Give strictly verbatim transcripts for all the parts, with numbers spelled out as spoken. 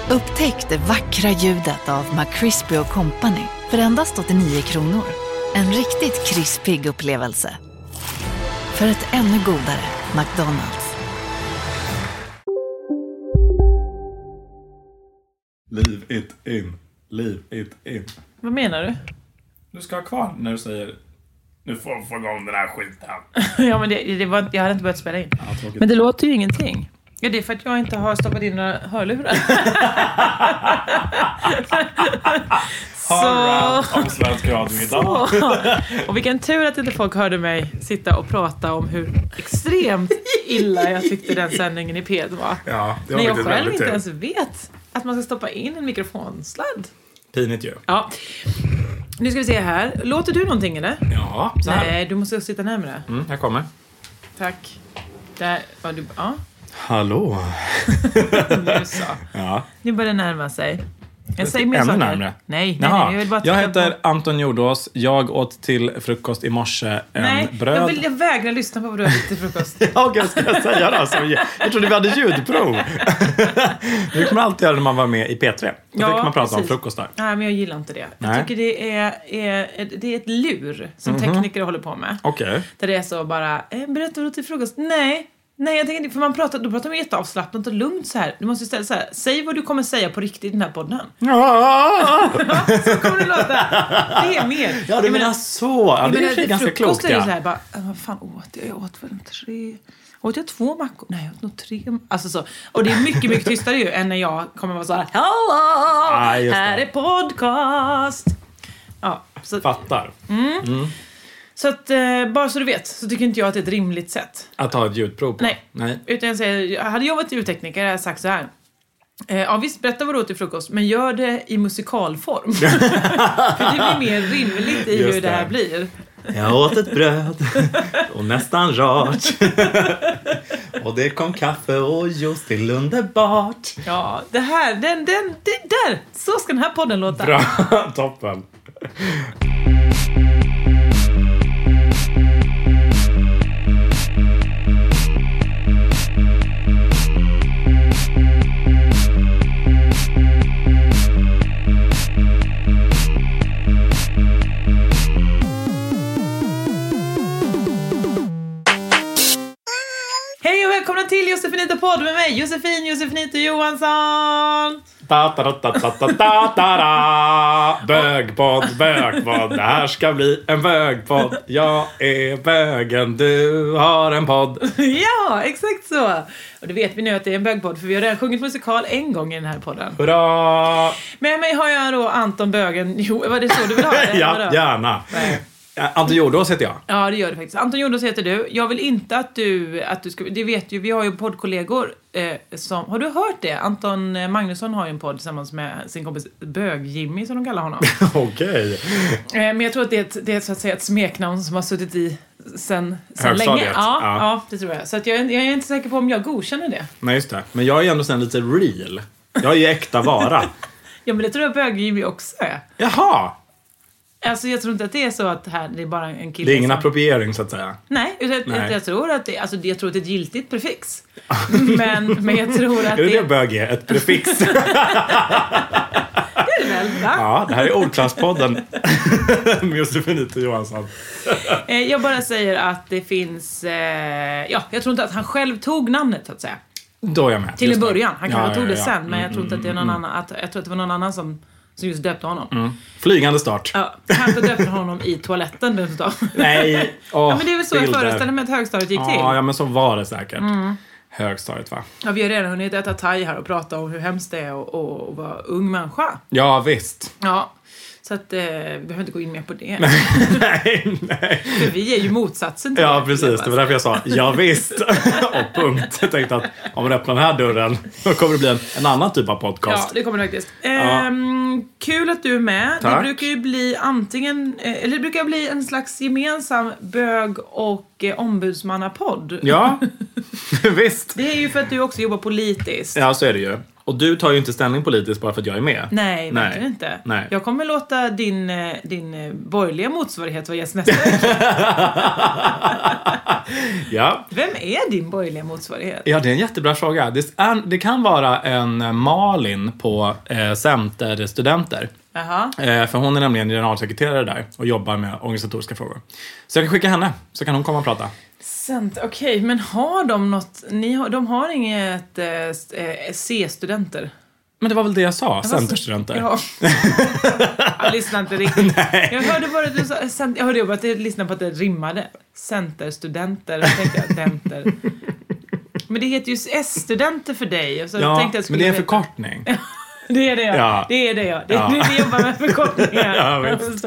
Upptäck det vackra ljudet av McCrispy och Company för endast åttionio kronor. En riktigt krispig upplevelse. För ett ännu godare McDonald's. Leave it in. Leave it in. Vad menar du? Du ska ha kvar när du säger nu får du få igång den här skiten. Ja, men det, det var, jag hade inte börjat spela in. Ja, men det låter ju ingenting. Ja, det är för att jag inte har stoppat in några hörlurar. Så... Om svensk radio idag. Och vilken tur att inte folk hörde mig sitta och prata om hur extremt illa jag tyckte den sändningen i P ett var. Ja, det var men jag själv inte tur. ens vet att man ska stoppa in en mikrofonsladd. Pinigt ju. Ja. Nu ska vi se här. Låter du någonting eller? Ja, så här. Nej, du måste sitta närmare. Mm, jag kommer. Tack. Där var du... Ja. Hallå. Nu så. Ja. Nu börjar det närma sig. Jag säger mer ännu saker. närmare. Nej, nej, nej, jag vill bara jag heter på... Anton Jordås. Jag åt till frukost i morse en nej, bröd. jag, vill, jag vägrar lyssna på vad du har till frukost. Ja, vad ska jag säga då? Så jag trodde vi hade ljudprov. Det kan man alltid göra när man var med i P tre. Då ja, fick man prata precis. om frukostar. Nej, men jag gillar inte det. Nej. Jag tycker det är, är, det är ett lur som mm-hmm. tekniker håller på med. Okej. Okay. Där det är så bara, eh, berätta vad du till frukost. Nej. Nej, jag tänker inte, för man pratar, då pratar man jätteavslappnat och lugnt så här. Du måste istället så här, säg vad du kommer säga på riktigt i den här podden. Ja, så kommer det låta. Det är mer. Ja, du menar så. Ja, det är menar, ganska klokt, ja. Är så här, bara, vad fan åt jag? Jag åt väl tre... Åt jag två mackor? Nej, jag åt nog tre. Alltså så. Och det är mycket, mycket tystare ju än när jag kommer vara så här, hallå, ah, här är podcast. Ja, så. Fattar. Mm. Mm. Så att, eh, bara så du vet, så tycker inte jag att det är ett rimligt sätt. Att ha ett ljudprov på? Nej. Nej. Utan jag säger, hade jag varit ljudtekniker hade jag sagt så här. Eh, ja visst, berätta vad du åt till frukost, men gör det i musikalform. För det blir mer rimligt i Just hur det. det här blir. Jag åt ett bröd och nästan rart. Och det kom kaffe och juice till underbart. Ja, det här, den, den, det där. Så ska den här podden låta. Bra, toppen. Välkomna till Josefinito podd med mig, Josefin Josefinito Johansson. Ta ta ta ta ta ta ta. Bögpodd, bögpodd. Det här ska bli en bögpodd. Jag är bögen, du har en podd. Ja, exakt så. Och det vet vi nu att det är en bögpodd, för vi har redan sjungit musikal en gång i den här podden. Hurra! Med mig har jag då Anton Bögen. Jo, var det så du vill ha det? Ja, gärna. Nej. Anton Jordås heter jag. Ja, det gör det faktiskt. Anton Jordås heter du. Jag vill inte att du, att du ska... Det vet ju, vi har ju poddkollegor eh, som... Har du hört det? Anton Magnusson har ju en podd tillsammans med sin kompis Bög-Jimmy, som de kallar honom. Okej. Okay. Eh, men jag tror att det är, ett, det är så att säga ett smeknamn som har suttit i sen, sen länge. Ja, ja. ja, det tror jag. Så att jag, jag är inte säker på om jag godkänner det. Nej, just det. Men jag är ändå sen lite real. Jag är ju äkta vara. Ja, men det tror jag Bög-Jimmy också är. Jaha! Alltså jag tror inte att det är så att här, det är bara en kille. Det är ingen som... appropriering så att säga. Nej, utan Nej. Jag, jag tror att det, alltså jag tror att det är ett giltigt prefix. men, men jag tror att är det... det Är det bög är? Ett prefix? Det är det väl, va? Ja, det här är Ordklasspodden. Med Josefinito Johansson. Jag bara säger att det finns... Eh, ja, jag tror inte att han själv tog namnet, så att säga. Då är jag med. Till en början. Han kanske ja, tog ja, det ja. sen, Mm, men jag tror inte att det är någon mm, annan... Att, jag tror att det var någon annan som... som just döpte honom. Mm. Flygande start. Ja, kanske döpte honom i toaletten dessutom. Nej. Oh, ja, men det är väl så bilder. Jag föreställer mig att högstadiet gick till. Ja, ja men så var det säkert. Mm. Högstadiet, va? Ja, vi har redan hunnit äta thai här och prata om hur hemskt det är att, att vara ung människa. Ja, visst. Ja, så att eh, vi behöver inte gå in mer på det. nej, nej. För vi är ju motsatsen till ja, det. Precis, det var därför jag sa ja visst. Och punkt. Jag tänkte att om man öppnar den här dörren då kommer det bli en, en annan typ av podcast. Ja, det kommer det faktiskt. Ja. Ehm, kul att du är med. Tack. Det brukar ju bli antingen, eller det brukar bli en slags gemensam bög- och eh, ombudsmannapodd. Ja, visst. Det är ju för att du också jobbar politiskt. Ja, så är det ju. Och du tar ju inte ställning politiskt bara för att jag är med. Nej, verkligen Nej. inte. Nej. Jag kommer låta din, din borgerliga motsvarighet vara gäst nästa vecka. Ja. Vem är din borgerliga motsvarighet? Ja, det är en jättebra fråga. Det, är, det kan vara en Malin på eh, Centerstudenter. Jaha. Eh, för hon är nämligen generalsekreterare där och jobbar med organisatoriska frågor. Så jag kan skicka henne, så kan hon komma och prata. Okej, okay, men har de något... Ni har, de har inget eh, C-studenter? Men det var väl det jag sa, Centerstudenter. Ja. Jag lyssnade inte riktigt. Nej. Jag hörde bara att du sa... Jag hörde bara att jag lyssnade på att det rimmade. Centerstudenter. Jag tänkte jag, denter. Men det heter ju S-studenter för dig. Så ja, tänkte jag men det är en förkortning. Det är det jag. Ja. Det är det jag. Det är ja. Vi jobbar med förkortningar. Ja, visst.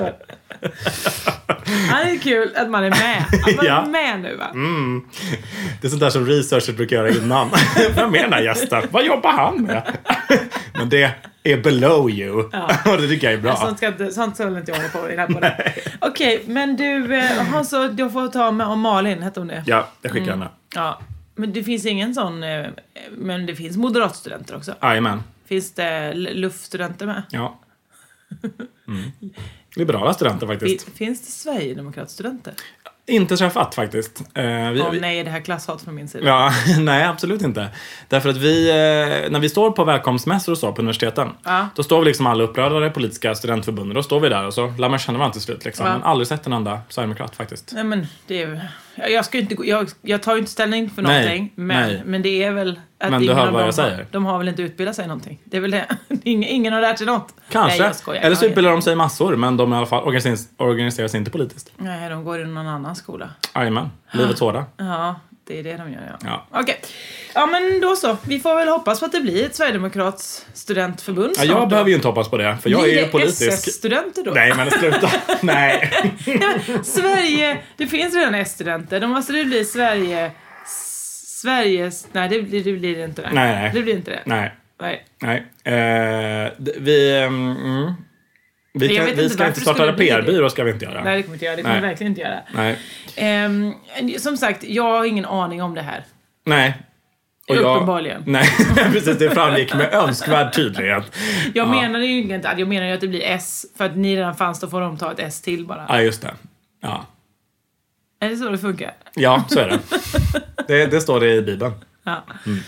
Ja, det är kul att man är med. Att man ja. är med nu, va? Mm. Det är sånt där som researcher brukar göra innan. Vem menar gästen? Vad jobbar han med? Men det är below you. Ja. Och det tycker jag är bra. Sånt ska inte, sånt ska väl inte jag hålla på i den här podden. Okej, okay, men du, eh, så du får ta med om Malin, heter hon det? Ja, jag skickar mm. henne. Ja, men det finns ingen sån, eh, men det finns moderatstudenter också. Jajamän. Finns det luftstudenter med? Ja. Mm. Liberala studenter faktiskt. Finns det Sverigedemokratstudenter? Inte träffat faktiskt. Eh, vi, oh, nej, det här klasshat från min sida. Ja, nej, absolut inte. Därför att vi, eh, när vi står på välkomstmässor och så på universiteten, ja. Då står vi liksom alla upprörda politiska studentförbund. Då står vi där och så lär man känna varandra till slut. Liksom. Ja. Men aldrig sett en enda Sverigedemokrat faktiskt. Nej, men det är, jag, ska inte, jag, jag tar ju inte ställning för någonting. Nej, men, nej. men det är väl... Att men du hör vad jag säger. Har, de har väl inte utbildat sig någonting. Det är väl det. Ingen, ingen har lärt sig något. Kanske. Nej, jag skojar. Eller så utbildar de sig massor, men de i alla fall organiseras, organiseras inte politiskt. Nej, de går i någon annan skola. Jajamän. Livets hårda. Ja, det är det de gör, ja. ja. Okej. Okay. Ja, men då så. Vi får väl hoppas på att det blir ett Sverigedemokrats studentförbund. Ja, jag då. behöver ju inte hoppas på det, för jag blir är ju politisk. S S-studenter då? Nej, men sluta. Nej. Ja, Sverige, det finns redan S-studenter. Då måste det bli Sverige... Sveriges... Nej, det blir det, blir det inte. Nej, nej. Det blir inte det. Nej. Nej. Nej. Eh, vi... Mm, vi, kan, vi ska inte starta en P R-byrå, ska vi inte göra. Nej, det kommer inte göra. Det kommer vi verkligen inte göra. Nej. Um, som sagt, jag har ingen aning om det här. Nej. Och uppenbarligen. Jag, nej, precis. Det framgick med önskvärd tydlighet. Jag ja. menar ju inte att jag menar ju att det blir S. För att ni redan fanns, då får de ta ett S till bara. Ja, just det. Ja. Är det så det funkar? Ja, så är det. det, det står det i Bibeln. Ja.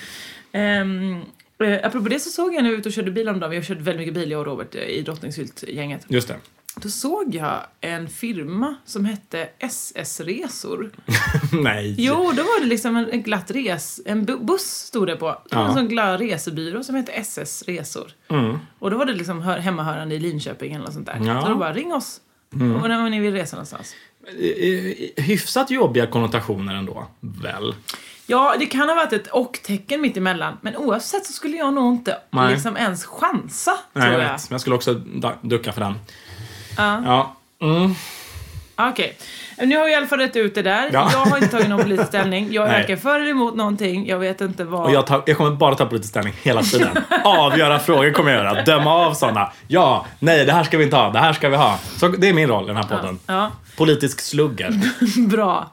Mm. Um, eh, apropå det så såg jag nu ut och körde bil om dagen. Vi har kört väldigt mycket bil, jag och Robert, i Drottningshylt-gänget. Just det. Då såg jag en firma som hette S S-resor. Nej. Jo, då var det liksom en, en glatt res. En bu- buss stod det på. Det var ja. en sån glatt resebyrå som hette S S-resor. Mm. Och då var det liksom hör, hemmahörande i Linköping eller något sånt där. Ja. Så då bara, ring oss. Mm. Och när ni vill resa någonstans. Hyfsat jobbiga konnotationer ändå, väl? Ja, det kan ha varit ett och-tecken mitt emellan. Men oavsett så skulle jag nog inte liksom ens chansa, Nej, tror jag. jag. Vet. Jag skulle också ducka för den. Ja. Ja. Mm. Okej. Okay. Nu har vi i alla fall rätt ut det där. Ja. Jag har inte tagit någon politisk ställning. Jag är varken för eller emot någonting. Jag vet inte vad... Och jag, tar, jag kommer bara ta politisk ställning hela tiden. Avgöra frågor kommer jag göra. Döma av sådana. Ja, nej, det här ska vi inte ha. Det här ska vi ha. Så det är min roll i den här podden. Ja. Ja. Politisk slugger. Bra.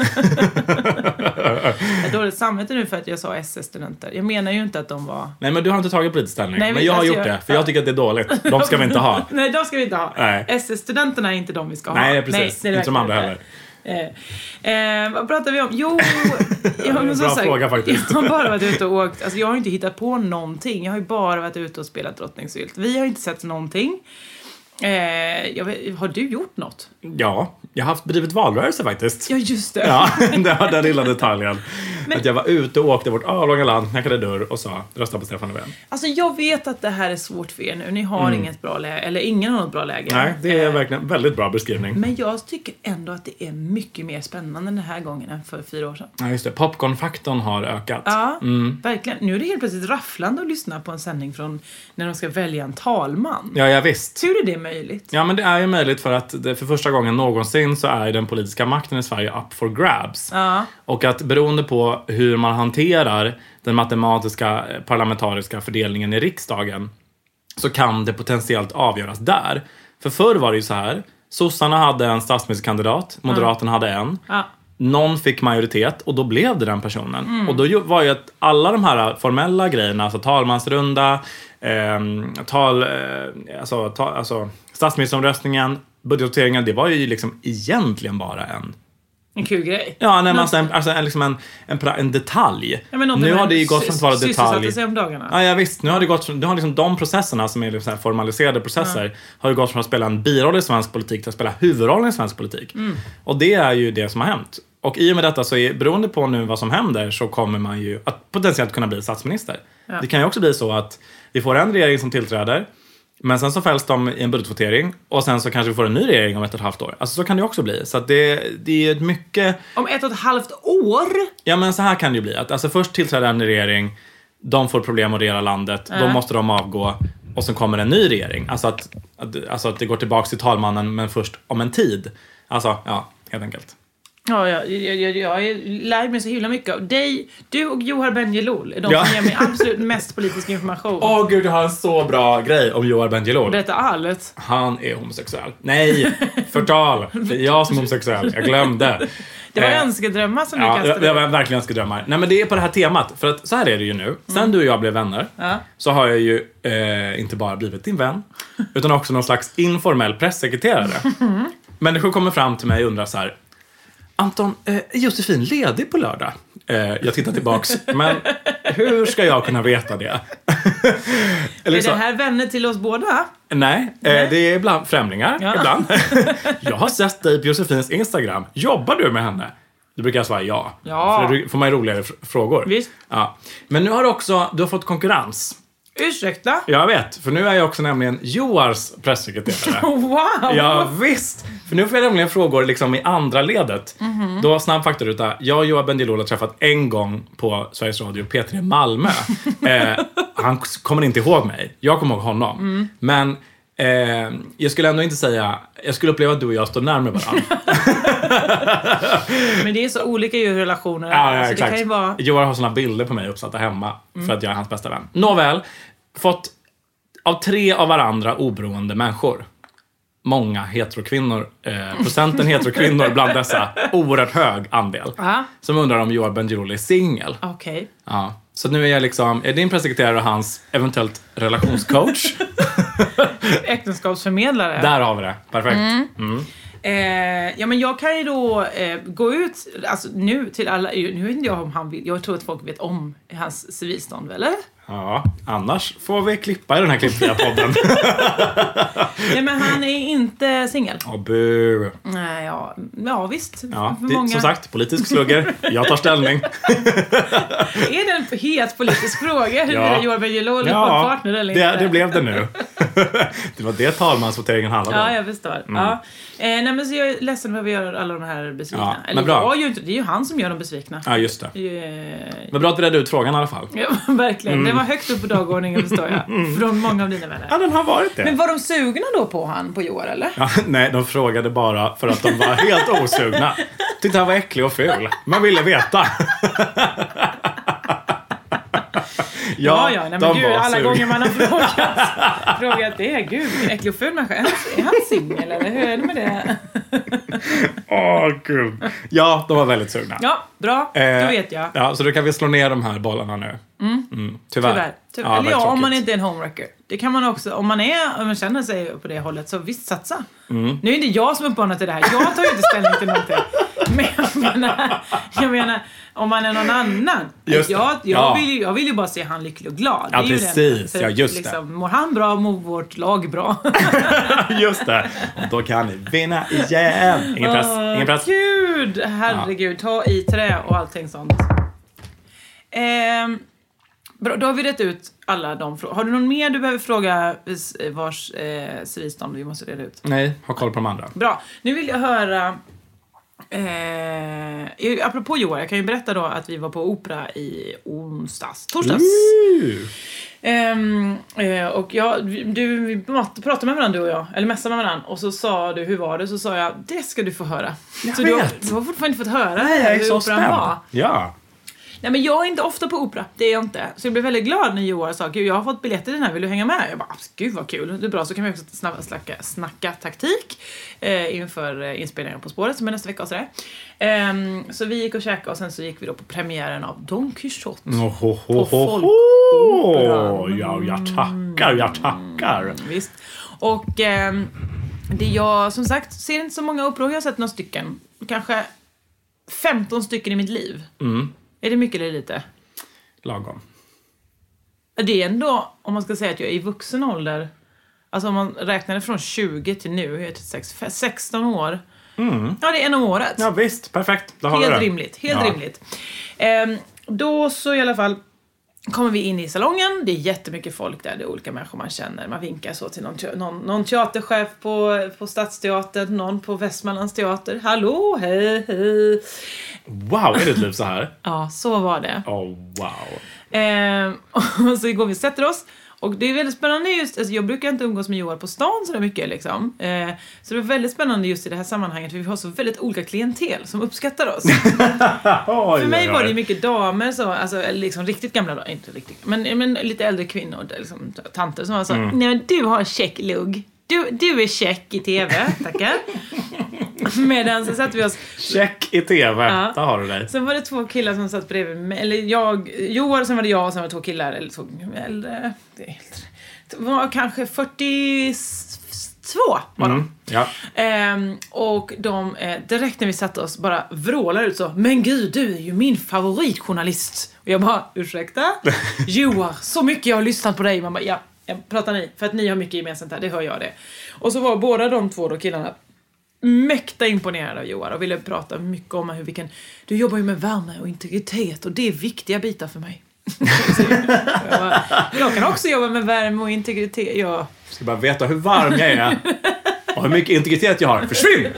Jag har dåligt samvete nu för att jag sa S S-studenter. Jag menar ju inte att de var... Nej, men du har inte tagit politisk ställning. Nej, men jag har gjort jag... det. För jag tycker att det är dåligt. De ska vi inte ha. Nej, de ska vi inte ha. Nej. S S-studenterna är inte de vi ska ha. Nej, precis. Nej, inte de andra heller. Eh, eh, vad pratar vi om? Jo, jag har, bra sagt, fråga faktiskt. Jag har bara varit ute och åkt. Alltså, jag har inte hittat på någonting. Jag har ju bara varit ute och spelat Drottningshylt. Vi har inte sett någonting. Eh, jag vet, har du gjort något? Ja, jag har haft bedrivit valrörelse faktiskt. Ja, just det. Ja, det var den lilla detaljen. Men, att jag var ute och åkte vårt avlånga land, knackade dörr och sa rösta på Stefan Löfven. Alltså jag vet att det här är svårt för er nu. Ni har mm. inget bra läge, eller ingen har något bra läge. Nej, det är verkligen en väldigt bra beskrivning. Men jag tycker ändå att det är mycket mer spännande den här gången än för fyra år sedan. Ja, just det. Popcornfaktorn har ökat. Ja, mm. verkligen. Nu är det helt plötsligt rafflande att lyssna på en sändning från när de ska välja en talman. Ja, ja visst. Hur är det möjligt? Ja, men det är ju möjligt för att det för första gången någonsin så är den politiska makten i Sverige up for grabs. Ja. Och att beroende på hur man hanterar den matematiska parlamentariska fördelningen i riksdagen så kan det potentiellt avgöras där. För förr var det ju så här, sossarna hade en statsministerkandidat, Moderaterna mm. hade en. Ja. någon fick majoritet och då blev det den personen. Mm. Och då var ju att alla de här formella grejerna, alltså talmansrunda, eh, tal, eh, alltså, ta, alltså statsministeromröstningen, budgetvoteringen, det var ju liksom egentligen bara en En kul grej. Ja, nej, men alltså, en, alltså en, liksom en, en, en detalj. Ja, nu har det ju gått från att vara detalj. Sysselsatte sig om dagarna. Ja, ja visst. Nu har det gått från, nu har liksom de processerna som är liksom formaliserade processer ja. har ju gått från att spela en biroll i svensk politik till att spela huvudrollen i svensk politik. Mm. Och det är ju det som har hänt. Och i och med detta så är, beroende på nu vad som händer, så kommer man ju att potentiellt kunna bli statsminister. Ja. Det kan ju också bli så att vi får en regering som tillträder, men sen så fälls de i en budgetvotering och sen så kanske vi får en ny regering om ett och ett halvt år. Alltså så kan det också bli. Så att det, det är ett mycket... Om ett och ett halvt år? Ja, men så här kan det ju bli. Att, alltså först tillträder en regering, de får problem att regera landet, äh. då måste de avgå och sen kommer en ny regering. Alltså att, att, alltså att det går tillbaka till talmannen, men först om en tid. Alltså, ja, helt enkelt. Ja, jag, jag, jag, jag lär mig så himla mycket av dig. Du och Johar Bendjelloul är de ja. som ger mig absolut mest politisk information. Åh oh, gud, jag har en så bra grej om Johar Bendjelloul. Berätta allt. Han är homosexuell. Nej, förtal. Det är jag som är homosexuell. Jag glömde. Det var eh, önskedrömmar som ja, du kastade. Det var verkligen önskedrömmar. Nej, men det är på det här temat. För att så här är det ju nu. Sen mm. du och jag blev vänner, ja. så har jag ju eh, inte bara blivit din vän, utan också någon slags informell presssekreterare. Mm. Människor kommer fram till mig och undrar så här: Anton, är Josefin ledig på lördag? Eh, jag tittar tillbaks. Men hur ska jag kunna veta det? Eller är det här vänner till oss båda? Nej, eh, det är ibland främlingar. Ja. Ibland. Jag har sett dig på Josefins Instagram. Jobbar du med henne? Du brukar svara ja. Ja. För då får man ju roligare f- frågor. Visst. Ja. Men nu har du också du har fått konkurrens. Ursäkta? Jag vet, för nu är jag också nämligen Johars pressekreterare. Wow! Ja, visst. För nu får jag nämligen frågor liksom i andra ledet. Mm-hmm. Då snabb faktaruta. Jag och Johar Bendjelloul har träffat en gång på Sveriges Radio P tre Malmö. eh, han kommer inte ihåg mig. Jag kommer ihåg honom. Mm. Men eh, jag skulle ändå inte säga... Jag skulle uppleva att du och jag står närmare varandra. Men det är så olika ju relationer. Ja, ja, alltså, exakt. Det kan ju vara... Johar har såna bilder på mig uppsatta hemma. Mm. För att jag är hans bästa vän. Nåväl. Fått av tre av varandra oberoende människor. Många heterokvinnor. Eh, procenten heterokvinnor bland dessa. Oerhört hög andel. Uh-huh. Som undrar om Johar Bendjelloul är singel. Okej. Okay. Ja. Så nu är jag liksom... Är din pressekreterare och hans eventuellt relationscoach? Äktenskapsförmedlare. Där har vi det. Perfekt. Mm. Mm. Eh, ja, men jag kan ju då eh, gå ut alltså, nu till alla... Nu vet inte jag om han vill... Jag tror att folk vet om hans civilstånd, eller? Ja, annars får vi klippa i den här klippfria podden. Nej, men han är inte singel. Åh, bu. Nej, ja, ja visst. Ja, det, många... Som sagt, politisk slugger. Jag tar ställning. Är det en het politisk fråga? Hur ja. Johar Bendjelloul ja, på partner eller det, inte? det blev det nu. Det var det talmansvoteringen handlade om. Ja, jag förstår. Mm. Ja. Eh, nej, men så jag är ledsen över att vi gör alla de här besvikna. Ja, eller bra. Jag ju inte, det är ju han som gör dem besvikna. Ja, just det. Eh... Men bra att vi redde ut frågan i alla fall. Ja, verkligen. Mm. Det var högt upp på dagordningen, förstår jag. Mm. Från många av dina vänner. Ja, den har varit det. Men var de sugna då på han, på Johar, eller? Ja, nej, de frågade bara för att de var helt osugna. Tyckte han var äcklig och ful. Man ville veta. Ja, ja, nej, men gud, alla sug. gånger man har frågat, frågat det, gud, äcklig och ful människa. Är han, är han singel, eller hur är det med det? Åh, oh, gud. Ja, de var väldigt sugna. Ja, bra, eh, då vet jag. Ja, så då kan vi slå ner de här bollarna nu. Mm. Mm, tyvärr. Tyvärr. tyvärr. Ja, eller ja, om man inte är en homewrecker. Det kan man också, om man är, om man känner sig på det hållet, så visst satsa. Mm. Nu är det jag som uppmanar till det här. Jag tar ju inte ställning till någonting. Men jag menar, jag menar om man är någon annan. Just jag, jag, ja. vill, jag vill ju bara se han lycklig och glad. Ja, det är precis. Ju ja, just liksom, det. Mår han bra, mår vårt lag bra. Just det. Och då kan ni vinna igen. Ingen press. Oh, Ingen press. Gud, herregud. Ta i trä och allting sånt. Ehm... Bra, då har vi rätt ut alla de frågor. Har du någon mer du behöver fråga vars eh, civilstånd vi måste reda ut? Nej, ha koll på de andra. Bra, nu vill jag höra... Eh, apropå Johar, jag kan ju berätta då att vi var på opera i onsdags, torsdags. Um, eh, och jag, du, vi pratade med varandra, du och jag, eller mässade med varandra, och så sa du, hur var det? Så sa jag, det ska du få höra. Jag så vet. Du, har, du har fortfarande inte fått höra. Nej, jag är hur så operan spänd. var. Ja. Nej, men jag är inte ofta på opera, det är jag inte. Så jag blev väldigt glad när Joar sa, gud jag har fått biljetter till den här, vill du hänga med? Jag bara, gud vad kul, det är bra, så kan vi också snabba snacka, snacka taktik eh, inför eh, inspelningen På spåret som är nästa vecka och sådär. Eh, så vi gick och käkade och sen så gick vi då på premiären av Don Quixote oh, oh, oh, på Folkoperan. Ja, jag tackar, jag tackar. Mm, visst. Och eh, det jag som sagt ser inte så många operor, jag har sett några stycken, kanske femton stycken i mitt liv. Mm. Är det mycket eller lite? Lagom. Det är ändå, om man ska säga att jag är i vuxen ålder, alltså om man räknar från tjugo till nu, jag är trettiosex, sexton år. Mm. Ja, det är en om året. Ja visst, perfekt. Då har helt vi det. rimligt, helt ja. rimligt. Ehm, då så i alla fall kommer vi in i salongen, det är jättemycket folk där, det är olika människor man känner. Man vinkar så till någon, någon, någon teaterchef på, på Stadsteatern, någon på Västmanlands teater. Hallå, hej, hej. Wow, är det typ så här? Ja, så var det. Oh, wow. Ehm, och så går vi och sätter oss. Och det är väldigt spännande just, alltså jag brukar inte umgås med Joar på stan så mycket liksom. Ehm, så det är väldigt spännande just i det här sammanhanget, för vi har så väldigt olika klientel som uppskattar oss. oj, för mig oj, oj. var det mycket damer, så, alltså liksom riktigt gamla, inte riktigt, men, men lite äldre kvinnor, liksom, tanter som var så, mm. nej men du har check lugg. Du, du är check i tv, tackar. Medan så satt vi oss... Check i tv, ja. Där har du dig. Sen var det två killar som satt bredvid mig. Eller jag, Joar, sen var det jag och sen var det två killar. Eller två äldre. Det är äldre. Det var kanske fyrtiotvå var de. Mm, ja. Ehm, och de, eh, direkt när vi satt oss, bara vrålar ut så. Men gud, du är ju min favoritjournalist. Och jag bara, ursäkta? Joar, så mycket jag har lyssnat på dig. Man bara, ja, jag pratar ni. För att ni har mycket gemensamt här, det hör jag det. Och så var båda de två då killarna mäkta imponerad av Joar och ville prata mycket om hur vi kan... Du jobbar ju med värme och integritet och det är viktiga bitar för mig. jag, bara, jag kan också jobba med värme och integritet. Jag ska bara veta hur varm jag är och hur mycket integritet jag har. Försvinn!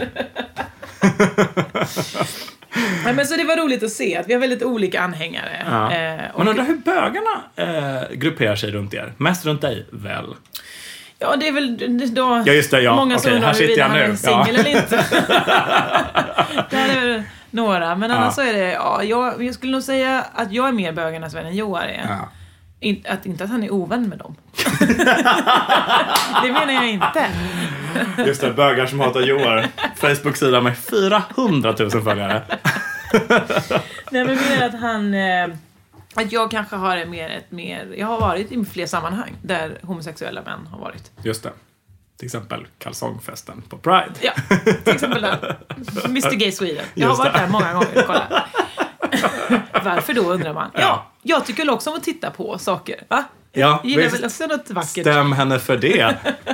Nej, men så det var roligt att se att vi har väldigt olika anhängare. Ja. Eh, och men undrar hur bögarna eh, grupperar sig runt er? Mest runt dig, väl? Ja, det är väl då ja, just det, ja. många som okay, undrar huruvida han är en singel ja. eller inte. Det är några, men annars ja. så är det, ja, jag, jag skulle nog säga att jag är mer bögarnas vän än Joar är. Ja. In, att inte att han är ovän med dem. Det menar jag inte. Just det, bögar som hatar Joar. Facebook-sida med fyrahundratusen följare. Nej, men menar att han... Eh, att jag kanske har ett mer, ett mer... Jag har varit i fler sammanhang där homosexuella män har varit. Just det. Till exempel kalsongfesten på Pride. Ja, till exempel där. mister Gay Sweden. Jag har varit där många gånger och kollat. Varför då, undrar man. Ja, ja, jag tycker väl också om att titta på saker. Va? Ja, jag gillar visst. väl också något vackert. Stäm henne för det.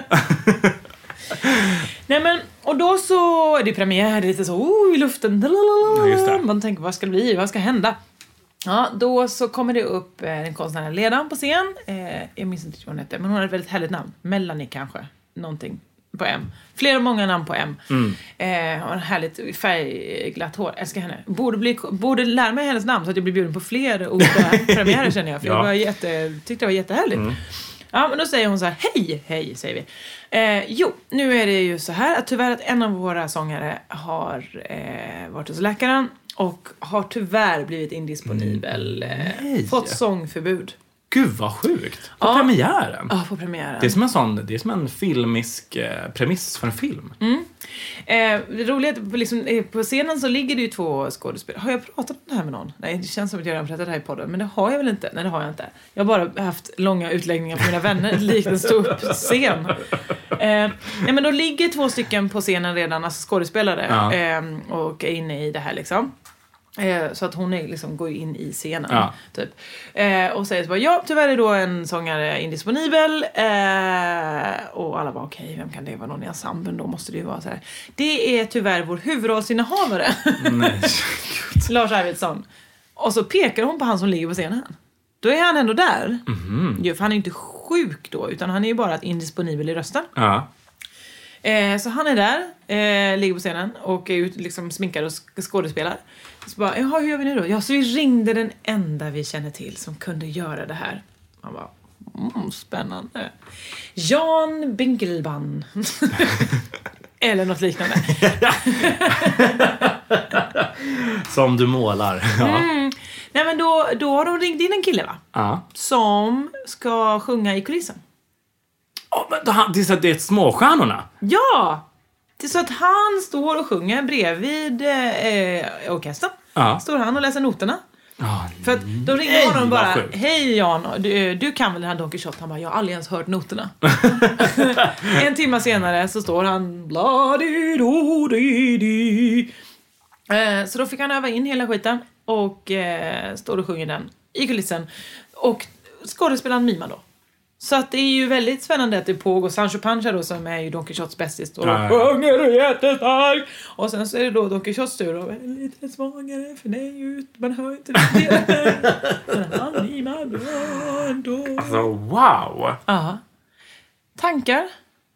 Nej, men, och då så är det premiär, det är lite så oh, i luften. Ja, just det. Man tänker, vad ska det bli? Vad ska hända? Ja, då så kommer det upp eh, den konstnärliga ledaren på scen. Eh, jag minns inte vad hon heter, men hon har ett väldigt härligt namn. Melanie kanske. Någonting på M. Flera många namn på M. Mm. Eh, har en härligt färgglatt hår. Älskar henne. Borde, bli, borde lära mig hennes namn så att jag blir bjuden på fler olika premiärer, känner jag. För ja. jag var jätte, tyckte det var jättehärligt. Mm. Ja, men då säger hon så här, hej, hej, säger vi. Eh, jo, nu är det ju så här att tyvärr att en av våra sångare har eh, varit hos läkaren och har tyvärr blivit indisponibel. Eh, fått sångförbud. Gud, vad sjukt. På ja. premiären. Ja, på premiären. Det är som en sån, det är som en filmisk eh, premiss för en film. Mm. Eh, det roliga är att liksom, på scenen så ligger det ju två skådespelare. Har jag pratat om det här med någon? Nej, det känns som att jag redan pratat det här i podden. Men det har jag väl inte. Nej, det har jag inte. Jag har bara haft långa utläggningar på mina vänner. Likt en stor scen. Eh, nej, men då ligger två stycken på scenen redan, alltså skådespelare. Ja. Eh, och är inne i det här liksom. Eh, så att hon är, liksom, går in i scenen ja. typ. eh, och säger så bara, ja tyvärr är då en sångare indisponibel eh, och alla bara okej, okay, vem kan det vara, någon i ensemblen, då måste det ju vara så här. Det är tyvärr vår huvudrollsinnehavare. Nej. Lars Arvidsson. Och så pekar hon på han som ligger på scenen. Då är han ändå där. Mm-hmm. Jo, för han är inte sjuk då, utan han är ju bara indisponibel i rösten. Ja. Eh, så han är där, eh, ligger på scenen och är ut, liksom sminkar och skådespelar. Så bara, jaha, hur gör vi nu då? Ja, så vi ringde den enda vi känner till som kunde göra det här. Han bara, mm, spännande. Jan Binkelban. Eller något liknande. Som du målar. Ja. Mm. Nej, men då, då har de ringt in en kille, va? Ja. Som ska sjunga i kulissen. Oh, men det är så att det är småstjärnorna. Ja! Det är så att han står och sjunger bredvid eh, orkestern. Ja. Står han och läser noterna. Oh, För att de ringer honom bara, hej Jan, du, du kan väl den här Don Quixote? Han bara, jag har aldrig ens hört noterna. En timme senare så står han bla-di-do-di-di. eh, Så då fick han öva in hela skiten och eh, står och sjunger den i kulissen. Och skådespelaren mimar då. Så att det är ju väldigt spännande att det pågår. Sancho Panza då, som är ju Don Quixotes bästis, och ja, ja. sjunger jättestark. Och sen så är det då Don Quixotes tur och lite svagare, för det är ju, man hör inte det. Men han mimar bra ändå. Alltså, wow! Ja. Tankar?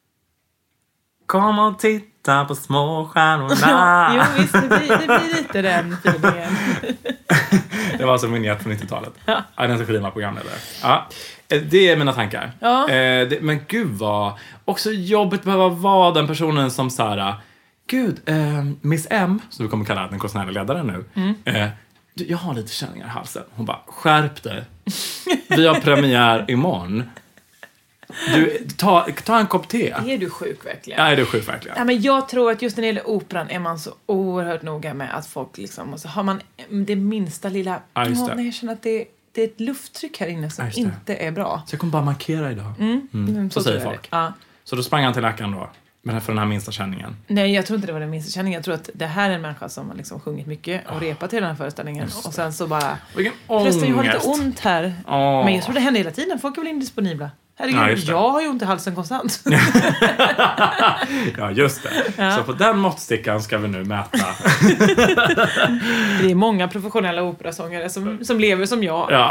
Kom och titta på småstjärnorna. Ja, jo visst, det blir, det blir lite den feelingen. Det var som vinjett på nittiotalet. Ja. Ja, den ska skriva programledare. Ja, det är mina tankar. Ja. Eh, det, men gud vad... Också jobbigt behöva vara den personen som så här... Gud, eh, Miss M, som vi kommer kalla den konstnärliga ledaren nu. Mm. Eh, du, jag har lite känningar i halsen. Hon bara, skärp dig. Vi har premiär imorgon. Du, ta, ta en kopp te. Är du sjuk verkligen? Ja, är du sjuk verkligen? Ja, men jag tror att just när det gäller operan är man så oerhört noga med att folk liksom... Och så har man det minsta lilla... Ja, just det. Ja, när jag känner att det, det är ett lufttryck här inne som Ja, inte är bra. Så jag kommer bara markera idag. Mm. Mm. Så, så säger folk. Ja. Så då sprang han till läkaren då. Men för den här minsta känningen. Nej, jag tror inte det var den minsta känningen. Jag tror att det här är en människa som har liksom sjungit mycket och repat till den här föreställningen. Och sen så bara... Vilken Förresten, jag har lite ångest. ont här. Åh. Men jag tror det händer hela tiden. Folk är väl indisponibla. Herregud, Ja, ja, just det. jag har ju ont i halsen konstant. Ja, just det. Ja. Så på den måttstickan ska vi nu mäta. Det är många professionella operasångare som, som lever som jag. Ja,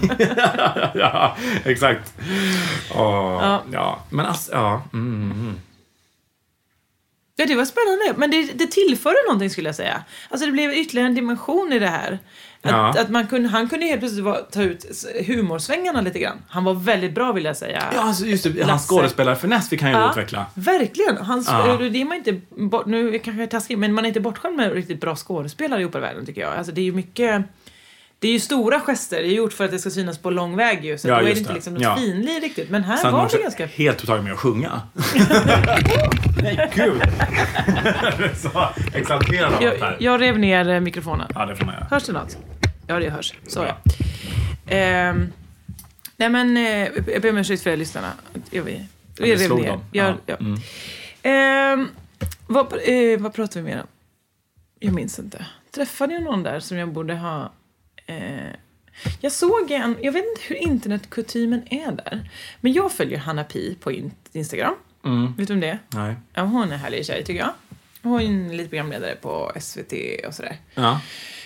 ja, exakt. Åh, Ja. ja. Men alltså, ja. Mm, mm. Ja, det var spännande. Men det, det tillförde någonting, skulle jag säga. Alltså det blev ytterligare en dimension i det här. Att, Ja. att man kunde, han kunde helt plötsligt vara, ta ut humorsvängarna lite grann. Han var väldigt bra, vill jag säga. Ja, alltså just det. Lasse. Hans skådespelarfiness fick han ju Ja, utveckla. verkligen. Hans, Ja. det är man inte bort, nu kanske jag är taskig, men man är inte bortskämd med riktigt bra skådespelare i operavärlden, tycker jag. Alltså det är ju mycket... Det är ju stora gester. Det är gjort för att det ska synas på lång väg ju. Så Ja, då är det just inte det. liksom något Ja. finlir riktigt. Men här Sen var också det ganska... helt upptagen med att sjunga. Nej, gud. Så exalterad av allt Jag, här. jag rev ner eh, mikrofonen. Ja, det får man göra. Hörs det något? Ja, det hörs. Så ja. Ehm, nej men, eh, jag ber om ursäkt för er lyssnarna. Jag, vi, Ja, vi vi rev slog ner. dem. Jag, Ja. ja. Mm. Ehm, vad, eh, vad pratar vi mer om? Jag minns inte. Träffade jag någon där som jag borde ha... Eh, jag såg en... Jag vet inte hur internetkutymen är där. Men jag följer Hanna Pi på in, Instagram. Mm. Vet du om det? Nej. Ja, hon är härlig tjej, tycker jag. Hon är en lite programledare på S V T och sådär. Ja.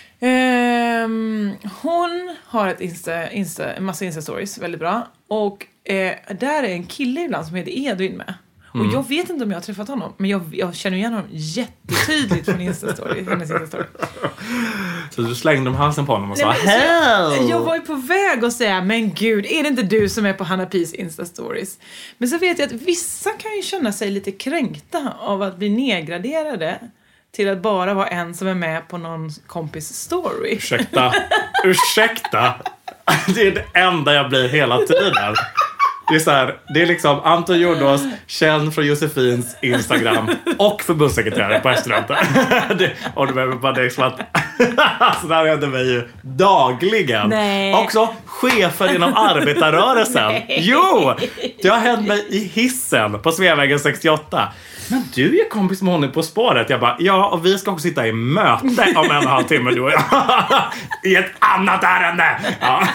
Ehm, hon har ett Insta, Insta, en massa Insta-stories, väldigt bra. Och eh, där är en kille ibland som heter Edvin med. Mm. Och jag vet inte om jag har träffat honom, men jag, jag känner igen honom jättetydligt från Insta-story, hennes Insta-story. Så du slängde om halsen på honom och Nej, sa men hell! jag, jag var ju på väg att säga, men gud, är det inte du som är på Hanna Pis Insta-stories? Men så vet jag att vissa kan ju känna sig lite kränkta av att bli nedgraderade till att bara vara en som är med på någon kompis story. Ursäkta, ursäkta. Det är det enda jag blir hela tiden. Det är så här, det är liksom Anton Jordås, känd från Josefins Instagram och förbundssekreterare på Österrönte. Det, och det behöver bara det som att så där händer mig ju dagligen. Nej. Också chefer inom arbetarrörelsen. Nej. Jo, det har hänt mig i hissen på Sveavägen sextioåtta. Men du är kompis med honom På spåret. Jag bara, ja, och vi ska också sitta i möte om en och en halv timme, du och jag. I ett annat ärende. Ja.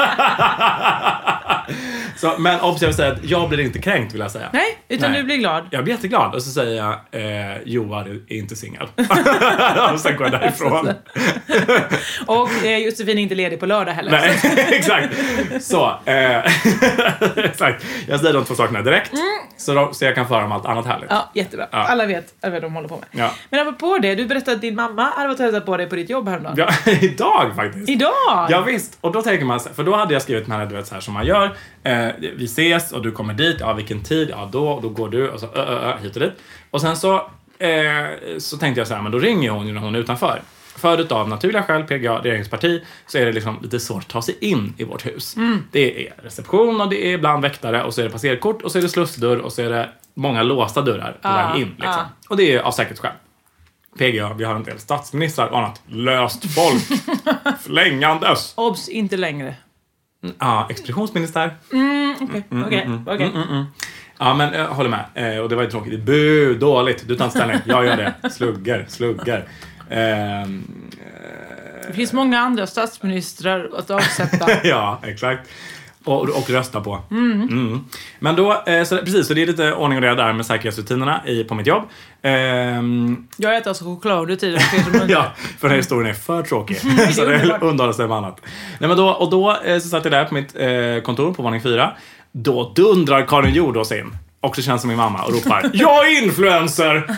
Så, men obs, jag vill säga att jag blir inte kränkt, vill jag säga. Nej, utan Nej. du blir glad. Jag blir jätteglad. Och så säger jag, eh, Joar är inte singel. Och sen går jag därifrån. Och eh, Josefin är inte ledig på lördag heller. Nej, exakt. Så, eh, exakt. Jag säger de två sakerna direkt. Mm. Så, de, så jag kan föra om allt annat härligt. Ja, jättebra. Ja. Alla vet vad de håller på med. Ja. Men apropå det, du berättade att din mamma hade varit och hälsat på dig på ditt jobb häromdagen. Ja, idag faktiskt. Idag? Ja, visst. Och då tänker man, för då hade jag skrivit med henne, du vet, så här som man gör. Eh, vi ses och du kommer dit. Ja, vilken tid? Ja, då. Då går du. Och så ö, ö, ö, hit och dit. Och sen så, eh, så tänkte jag så här, men då ringer hon ju när hon är utanför. för av naturliga skäl, P G A, regeringsparti, så är det liksom lite svårt att ta sig in i vårt hus. Mm. Det är reception och det är ibland väktare och så är det passerkort och så är det slussdörr och så är det många låsta dörrar på Ja, väg in. Liksom. ja. Och det är av säkerhetsskäl. P G A, vi har en del statsministrar och annat löst folk flängandes. Obs, inte längre. Ja, expeditionsminister. Mm, okej, okej, okej. Ja, men jag håller med. Eh, och det var ju tråkigt. Bu, dåligt. Du tar en ställning. Jag gör det. Slugger, slugger. Ehm, Det finns många andra statsministrar att avsätta. ja, exakt. Och, och rösta på. Mm. Mm. Men då, eh, så, precis, så det är lite ordning och reda där med säkerhetsrutinerna i, på mitt jobb. Ehm, Jag äter alltså choklad under tiden. För ja, för den här historien är för tråkig. Så det undrar sig med annat. Nej, men då, och då eh, så satt jag där på mitt eh, kontor på våning fyra. Då dundrar Karin Jordås in. Också känns som min mamma och ropar jag är influencer!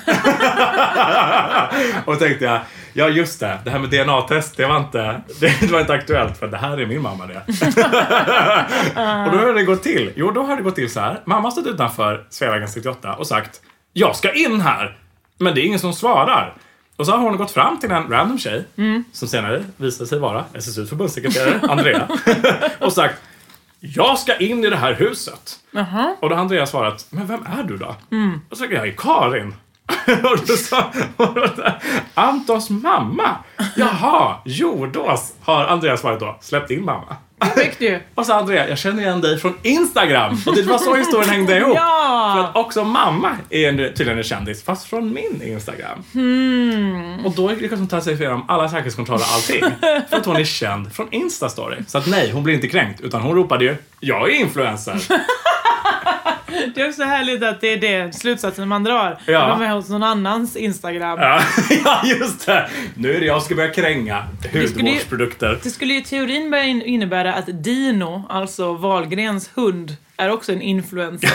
Och tänkte jag, ja just det, det här med D N A-test, det var inte, det var inte aktuellt för det här är min mamma det. Och då har det gått till, jo då har det gått till så här. Mamma stod utanför Sveavägen sextioåtta och sagt, jag ska in här, men det är ingen som svarar. Och så har hon gått fram till en random tjej, mm. som senare visade sig vara S S U-förbundssekreterare, Andrea, och sagt, jag ska in i det här huset. Uh-huh. Och då har Andrea svarat, men vem är du då? Mm. Och så säger jag, Karin. Och då sa Antons mamma. Jaha, Jordås har Andrea svarat då. Släppt in mamma. Du. Och så Andrea, jag känner igen dig från Instagram. Och det var så historien hängde ihop. Ja. För att också mamma är en, tydligen en kändis, fast från min Instagram. Hmm. Och då lyckas hon ta sig igenom alla säkerhetskontroller och allting. För att hon är känd från Instastory. Så att nej, hon blir inte kränkt. Utan hon ropade ju, jag är influencer. Det är också härligt att det är det slutsatsen man drar. Ja. De är hos någon annans Instagram. Ja, ja, just det. Nu är det jag som ska börja kränga hudvårdsprodukter. Det, det skulle ju i teorin börja innebära att Dino, alltså Wahlgrens hund, är också en influencer.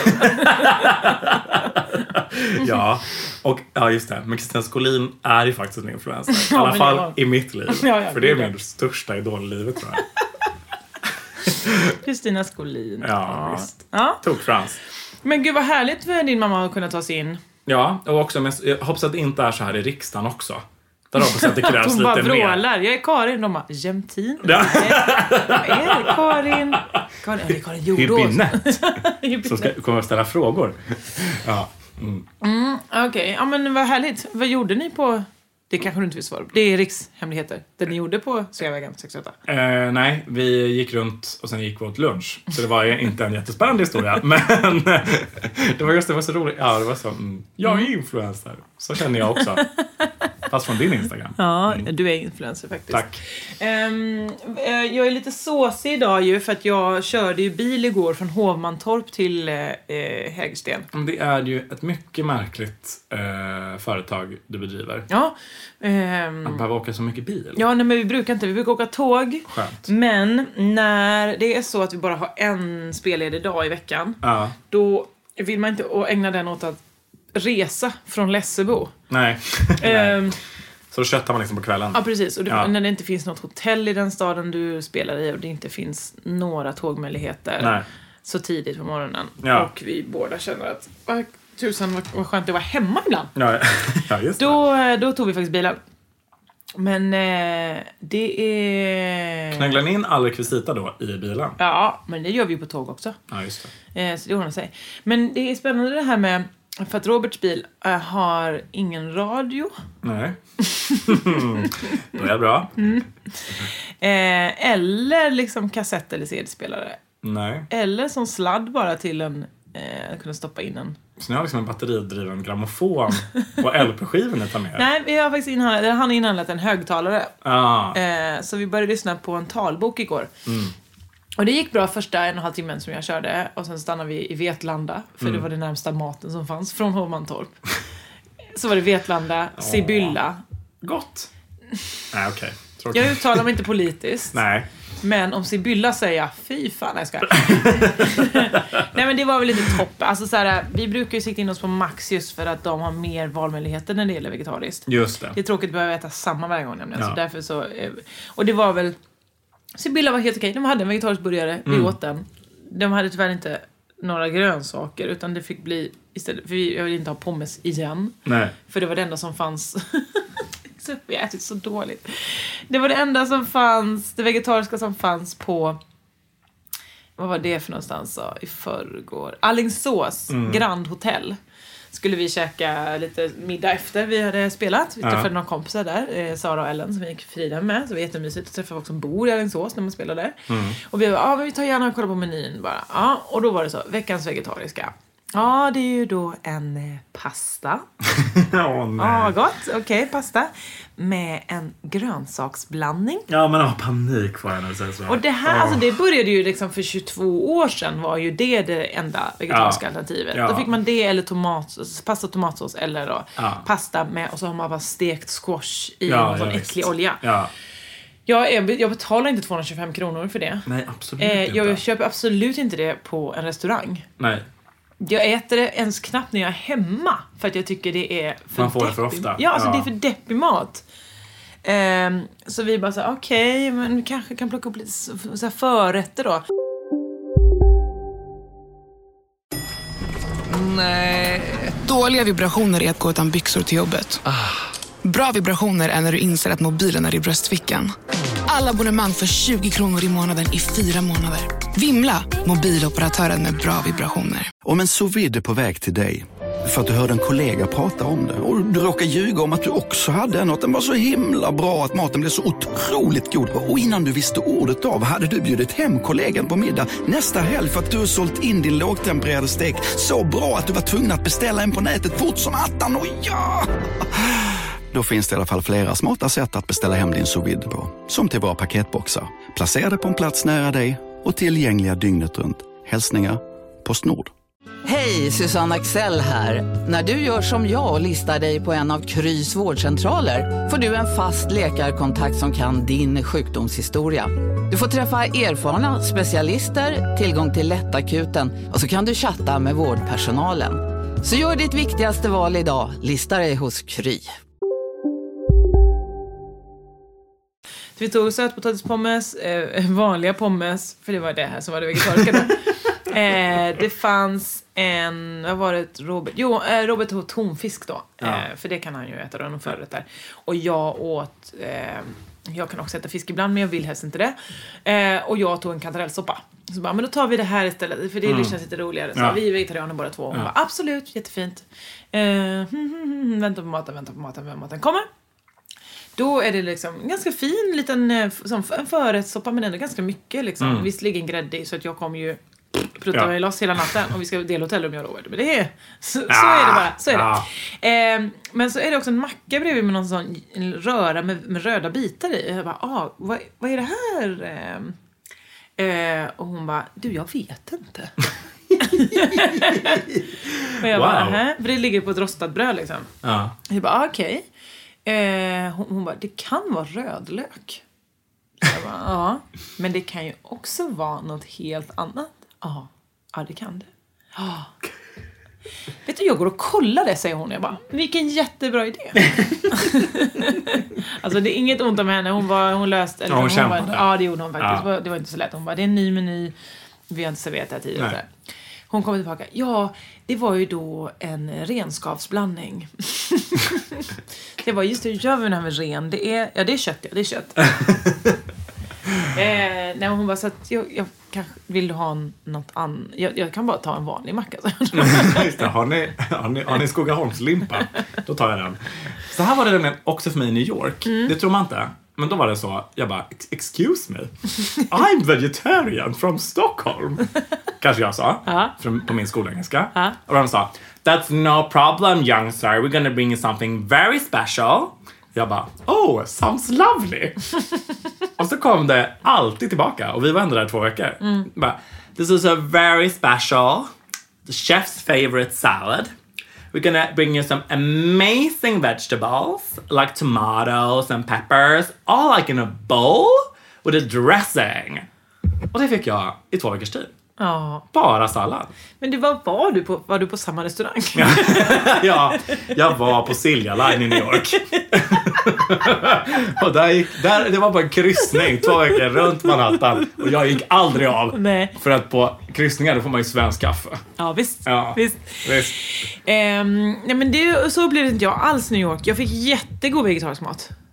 Ja, och ja just det. Men Christina Skolin är ju faktiskt en influencer. I Ja, alla fall ja. i mitt liv. Ja, ja, för det är det. min största idol i livet, tror jag. Kristina Skolin. Ja, ja. Visst. Ja. Tog Frans. Men gud vad härligt för din mamma att kunna ta sig in. Ja, och också, men jag hoppas att det inte är så här i riksdagen också. Där hoppas jag att det krävs Hon lite bara mer. vrålar. Jag är Karin. De bara, Jämtin? Ja. Vad är det? Karin? Karin, det är Karin Jordås. Hybinett. Som ska komma och ställa frågor. Ja. Mm. Mm, Okej, okay. Ja men vad härligt. Vad gjorde ni på... Det kanske du inte vill svara på. Det är rikshemligheter. Det ni gjorde på Sveavägen sextioåtta. Eh, nej, vi gick runt och sen gick vi åt lunch. Så det var inte en jättespännande historia. Men det var just det var så roligt. Ja, det var så. Mm, jag är influencer. Så känner jag också. Fast från din Instagram. Ja, mm. du är influencer faktiskt. Tack. Um, jag är lite såsig idag ju. För att jag körde ju bil igår från Hovmantorp till eh, Hägersten. Det är ju ett mycket märkligt eh, företag du bedriver. Ja. Um, Att behöva åka så mycket bil. Ja, nej, men vi brukar inte. Vi brukar åka tåg. Skönt. Men när det är så att vi bara har en spelledig dag i veckan. Ja. Då vill man inte ägna den åt att resa från Lessebo. Nej. Nej. Um, Så då köttar man liksom på kvällen. Ja, precis. Och det, ja. när det inte finns något hotell i den staden du spelar i och det inte finns några tågmöjligheter Nej. så tidigt på morgonen. Ja. Och vi båda känner att vad, tusan, vad, vad skönt det var hemma ibland. Ja, ja just det. Då, då tog vi faktiskt bilen. Men eh, det är... Knägglar ni in all rekvisita då i bilen? Ja, men det gör vi ju på tåg också. Ja, just det. Eh, så det ordnar sig. Men det är spännande det här med... För att Roberts bil äh, har ingen radio. Nej. Då är jag bra. Mm. Eh, eller liksom kassett eller C D-spelare. Nej. Eller som sladd bara till en... Eh, kunna stoppa in en... Så ni har liksom en batteridriven grammofon och L P-skivorna tar med? Nej, vi har faktiskt inhandlat, han har inhandlat en högtalare. Ah. Eh, så vi började lyssna på en talbok igår. Mm. Och det gick bra första en och en halv timmen som jag körde. Och sen stannade vi i Vetlanda. För Mm. det var det närmsta maten som fanns från Hovmantorp. Så var det Vetlanda, Sibylla. Gott. Nej, okej. Okay. Jag uttalar mig inte politiskt. Nej. Men om Sibylla säger jag, fy fan, jag ska. Nej, men det var väl lite topp. Alltså, så här, vi brukar ju sikta in oss på Max just för att de har mer valmöjligheter när det gäller vegetariskt. Just det. Det är tråkigt att behöva äta samma varje gång nämligen. Ja. Så därför så, och det var väl... Sibylla var helt okej. De hade en vegetarisk burgare. Vi Mm. åt den. De hade tyvärr inte några grönsaker. Utan det fick bli... Istället, för jag ville inte ha pommes igen. Nej. För det var det enda som fanns. suppe. Jag ätit så dåligt. Det var det enda som fanns, det vegetariska som fanns på, vad var det för någonstans så, i förrgår? Alingsås, mm. Grand Hotel. Skulle vi käka lite middag efter vi hade spelat. Vi träffade ja. några kompisar där, Sara och Ellen som vi gick Frida med. Så det var jättemysigt att träffa folk som bor i Alingsås när man spelar där. Mm. Och vi var, ja vi tar gärna och kollar på menyn bara. Ja, och då var det så, veckans vegetariska. Ja, det är ju då en eh, pasta. Åh nej. Ja, gott. Okej, okay, pasta. Med en grönsaksblandning. Ja, men jag har panik för henne. Så så. Och det här, oh. alltså det började ju liksom för tjugotvå år sedan var ju det det enda vegetariska ja. alternativet. Ja. Då fick man det eller tomat, pasta och tomatsås eller då ja. pasta med, och så har man bara stekt squash i ja, någon ja, äcklig visst. olja. Ja. Jag, är, jag betalar inte tvåhundratjugofem kronor för det. Nej, absolut eh, inte. Jag, jag köper absolut inte det på en restaurang. Nej. Jag äter det ens knappt när jag är hemma. För att jag tycker det är för Man får deppig. det för ofta. Ja, alltså ja. det är för deppig mat. Um, så vi bara så okej, okay, men vi kanske kan plocka upp lite så, så här förrätter då. Nej. Dåliga vibrationer är att gå utan byxor till jobbet. Ah. Bra vibrationer är när du inser att mobilen är i bröstfickan. Alla abonnemang för tjugo kronor i månaden i fyra månader. Vimla, mobiloperatören med bra vibrationer. Om en sous vide är på väg till dig för att du hörde en kollega prata om det och du råkar ljuga om att du också hade en och den var så himla bra att maten blev så otroligt god. Och innan du visste ordet av hade du bjudit hem kollegan på middag nästa helg för att du har sålt in din lågtempererade stek så bra att du var tvungen att beställa en på nätet fort som attan. Och ja! Då finns det i alla fall flera smarta sätt att beställa hem din sous vide på. Som till våra paketboxar. Placerade på en plats nära dig och tillgängliga dygnet runt. Hälsningar PostNord. Hej, Susanne Axel här. När du gör som jag och listar dig på en av Krys vårdcentraler får du en fast läkarkontakt som kan din sjukdomshistoria. Du får träffa erfarna specialister, tillgång till lättakuten och så kan du chatta med vårdpersonalen. Så gör ditt viktigaste val idag, lista dig hos Kry. Vi tog sötpotatispommes, eh, vanliga pommes, för det var det här som var det vegetariska då. Eh, det fanns en, vad var det, Robert? Jo, eh, Robert åt tonfisk då. Ja. Eh, för det kan han ju äta då, någon förrätt där. Och jag åt, eh, jag kan också äta fisk ibland, men jag vill helst inte det. Eh, och jag tog en kantarellsoppa. Så bara, men då tar vi det här istället, för det mm. känns lite roligare. Så ja. Vi är vegetarianer båda två. Och hon ja. bara, absolut, jättefint. Eh, hm, hm, hm, vänta på maten, vänta på maten, vänta på maten kommer. Då är det liksom en ganska fin liten som en förrättssoppa, men ändå ganska mycket liksom. Mm. Visst ligger en grädde, så att jag kommer ju prutta mig ja. loss hela natten och vi ska dela hotellrum jag och Robert. Men det är så, ja. så är det bara, så är ja. det. Eh, men så är det också en macka bredvid med någon sån en röra med, med röda bitar i. Jag bara, ah, vad, vad är det här? Eh, eh, och hon bara, du jag vet inte. Och jag wow. bara, aha. För det ligger på ett rostat bröd liksom. Ja. Jag bara, okej. Okay. Eh, hon, hon bara, det kan vara rödlök. Så jag bara, ja. Men det kan ju också vara något helt annat. Ja, ja det kan det. Ja. Vet du, jag går och kollar det, säger hon. Jag bara, vilken jättebra idé. Alltså det är inget ont om henne. Hon var, hon löste. Eller, ja, hon hon var, ja, det gjorde hon faktiskt. Ja. Det var inte så lätt. Hon bara, det är en ny meny. Vi har inte serverat det här tidigare. Hon kommer tillbaka. Ja, det var ju då en renskapsblandning. Det var just det, gör vi den här med ren. Det är, ja det är kött, ja, det är kött. eh, nej, hon bara så att jag, jag kanske vill du ha något annat. Jag, jag kan bara ta en vanlig macka. Just det, har ni, har ni, har ni Skogaholmslimpa? Då tar jag den. Så här var det nämligen också för mig i New York. Mm. Det tror man inte. Men då var det så, jag bara, excuse me, I'm vegetarian from Stockholm. Kanske jag sa, uh-huh. från, på min skolengelska. Uh-huh. Och de sa, that's no problem young sir, we're gonna bring you something very special. Jag bara, oh, sounds lovely. Och så kom det alltid tillbaka, och vi var ändå där två veckor. Mm. Bara, this is a very special, the chef's favorite salad. We're gonna bring you some amazing vegetables, like tomatoes and peppers, all like in a bowl with a dressing. Och det fick jag i två veckors tid. Ja. Bara sallad. Men du var, var, du på, var du på samma restaurang? Ja, jag var på Silja Line i New York. Och där gick, där, det var bara en kryssning två veckor runt Manhattan. Och jag gick aldrig av. Nej. För att på kryssningar då får man ju svensk kaffe. Ja, visst. Ja, visst. visst. Um, ja, men det, så blev det inte jag alls i New York. Jag fick jättegod vegetarisk mat.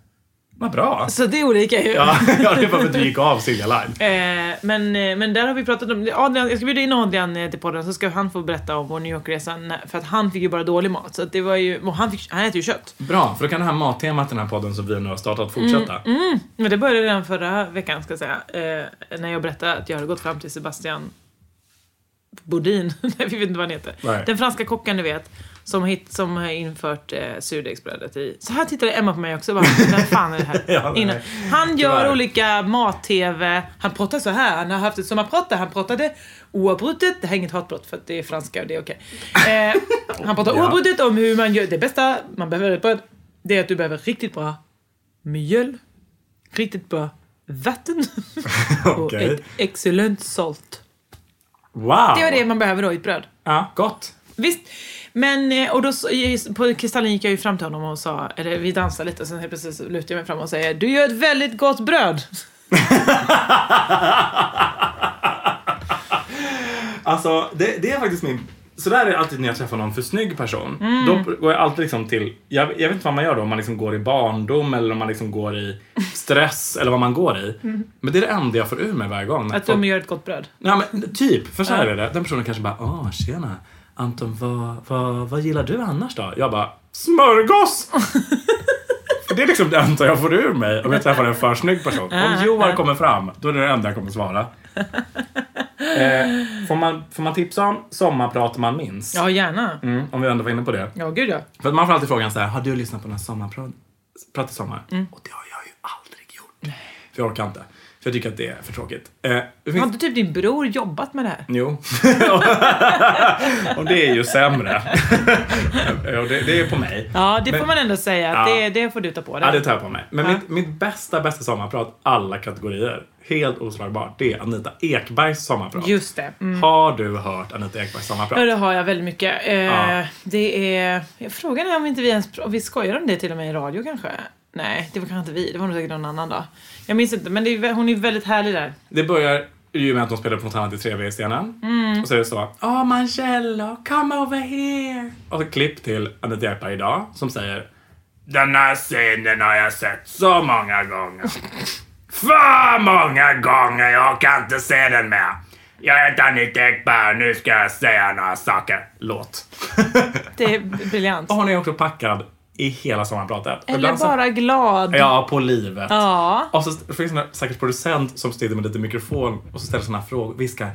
Vad bra. Så det är olika ju. Ja, ja, det var för att du gick av Silja Line. Eh, men, men där har vi pratat om Adrian, jag ska bjuda in Adrian till podden, så ska han få berätta om vår New York-resa, för att han fick ju bara dålig mat, så att det var ju, och han, fick, han äter ju kött. Bra, för då kan det här mattemat i den här podden som vi nu har startat fortsätta. Mm, mm. Men det började redan förra veckan, ska jag säga, eh, när jag berättade att jag hade gått fram till Sebastian Bodin. Nej, vi vet inte vad han heter. Nej. Den franska kocken, du vet, som, hit, som har infört eh, surdegsbrödet i. Så här tittade Emma på mig också. Bara, vad fan är det här? Ja, Innan. Han gör Tyvärr. olika mat-tv. Han pratar så här. Han har haft ett sommarprat där han pratade oavbrutet. Det här är inget hatbrott för att det är franska och det är okej. Eh, han pratar Ja. oavbrutet om hur man gör. Det bästa man behöver bröd, det är att du behöver riktigt bra mjöl, riktigt bra vatten och Okej. ett excellent salt. Wow. Det var det man behöver då i ett bröd. Ja, gott. Visst. Men, och då på Kristallen gick jag ju fram till honom och sa, eller vi dansade lite, och sen helt precis lutade jag mig fram och säger: du gör ett väldigt gott bröd. Alltså, det, det är faktiskt min... Så där är det alltid när jag träffar någon för snygg person. Mm. Då går jag alltid liksom till... Jag, jag vet inte vad man gör då. Om man liksom går i barndom eller om man liksom går i stress eller vad man går i. Mm. Men det är det enda jag får ur mig varje gång. Att de gör ett gott bröd. Ja, men typ. För så här är det. Den personen kanske bara: åh, tjena. Anton, vad, vad, vad gillar du annars då? Jag bara: smörgås! För det är liksom det enda jag får ur mig om jag träffar en för snygg person. Om Joar kommer fram, då är det det enda jag kommer svara. Eh, får, man, får man tipsa om sommarprat man minns? Ja, gärna. Mm, om vi ändå var inne på det. Ja, gud ja. För att man får alltid frågan så här: har du lyssnat på den här sommarprat prat i sommar? Mm. Och det har jag ju aldrig gjort. För jag orkar inte. För jag tycker att det är för tråkigt. Eh, det finns... Har inte typ din bror jobbat med det här? Jo. Och det är ju sämre. Och det, det är på mig. Ja, det Men, får man ändå säga. Att ja. det, det får du ta på dig. Ja, det tar jag på mig. Men ja. mitt, mitt bästa, bästa sommarprat, alla kategorier, helt oslagbart, det är Anita Ekbergs sommarprat. Just det. Mm. Har du hört Anita Ekbergs sommarprat? Ja, det har jag väldigt mycket. Eh, Ja. Det är... Frågan är om inte vi ens... Om vi skojar om det till och med i radio kanske. Nej, det var kanske inte vi. Det var nog säkert någon annan då. Jag minns inte, men det är, hon är väldigt härlig där. Det börjar ju med att de spelar på Fontana di Trevi i scenen. Mm. Och så är det så: åh, Mangello, come over here. Och så klipp till Anita Ekberg idag som säger: den här scenen har jag sett så många gånger. För många gånger, jag kan inte se den mer. Jag heter Anita Ekberg, nu ska jag säga några saker. Låt. Det är briljant. Och hon är också packad i hela sommarpratet. Eller Ibland så- bara glad. Ja, på livet. Ja. Och så finns det säkert producent som styr med lite mikrofon och så ställer såna frågor, viskar: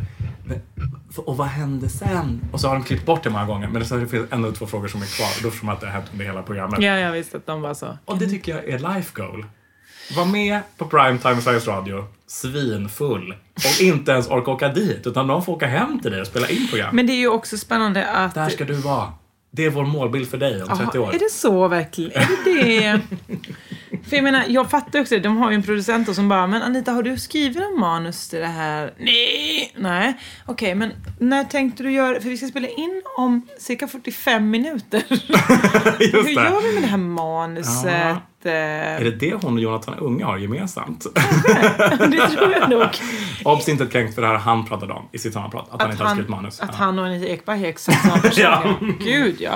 och vad hände sen? Och så har de klippt bort det många gånger, men så finns det ändå två frågor som är kvar. Då förstår man att det har hänt under hela programmet. Ja, jag visste att de var så. Och det tycker jag är life goal. Var med på primetime i Sveriges Radio, svinfull, och inte ens orka åka dit, utan de får åka hem till dig och spela in program. Men det är ju också spännande att... Där ska du vara. Det är vår målbild för dig om trettio år. Är det så verkligen? Är det det? För jag menar, jag fattar också det. De har ju en producent som bara: men Anita, har du skrivit en manus till det här? Nej. Nej. Okej, okay, men när tänkte du göra... För vi ska spela in om cirka fyrtiofem minuter. Just Hur det. gör vi med det här manuset? Ja. Är det det hon och Jonathan Unge har gemensamt? Det tror jag nog. Obs, inte ett kränkt för det här han pratade om i sitt sommarprat. Att, att han inte har skrivit manus. Att Ja. han och Anita Ekberg är exakt samma person. Ja. Gud, ja.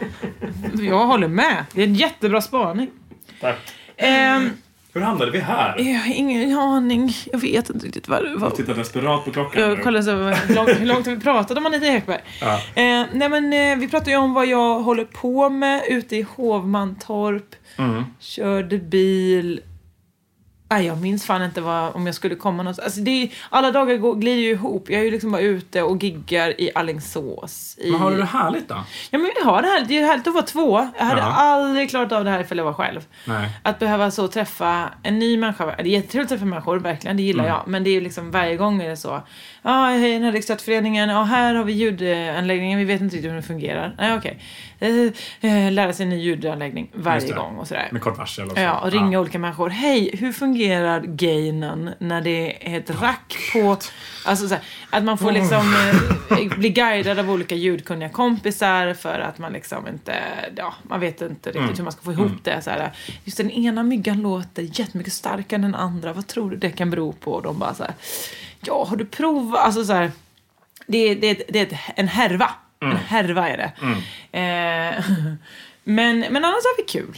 Jag håller med. Det är en jättebra spaning. Tack. Ehm, Hur hamnade vi här? jag har ingen aning. Jag vet inte riktigt vad det var. Jag tittar desperat på klockan. Jag kollar så hur långt, hur långt har vi pratat om Anita Ekberg. Ja. Eh, nej men eh, vi pratade ju om vad jag håller på med ute i Hovmantorp. Mm. Körde bil. Nej, jag minns fan inte vad, om jag skulle komma någonstans. Alltså det är, alla dagar går, glider ju ihop. Jag är ju liksom bara ute och giggar i Alingsås. I... Men har du det härligt då? Ja, men vi har det här. Det är ju härligt att vara två. Jag hade Ja. aldrig klarat av det här ifall jag var själv. Nej. Att behöva så träffa en ny människa. Det är jättetrevligt att träffa människor, verkligen. Det gillar Mm. jag. Men det är ju liksom varje gång är det så. Ja, hej, den här riksdagsföreningen. Ja, här har vi ljudanläggningen. Vi vet inte riktigt hur den fungerar. Nej, okej. Okay. Eh, lära sig en ny ljudanläggning varje gång och sådär. Med kort varsel och så. Ja, och ringa olika människor. Hej, hur fungerar gainen när det är ett rack på... Alltså så här, att man får liksom eh, bli guidad av olika ljudkunniga kompisar för att man liksom inte... Ja, man vet inte riktigt Mm. hur man ska få ihop Mm. det. Så här, just den ena myggan låter jättemycket starkare än den andra. Vad tror du det kan bero på? Och de bara så här... Ja, har du provat? Alltså så här... Det, det, det är ett, en härva. Mm. En härva är det. Mm. Eh, men, men annars har vi kul.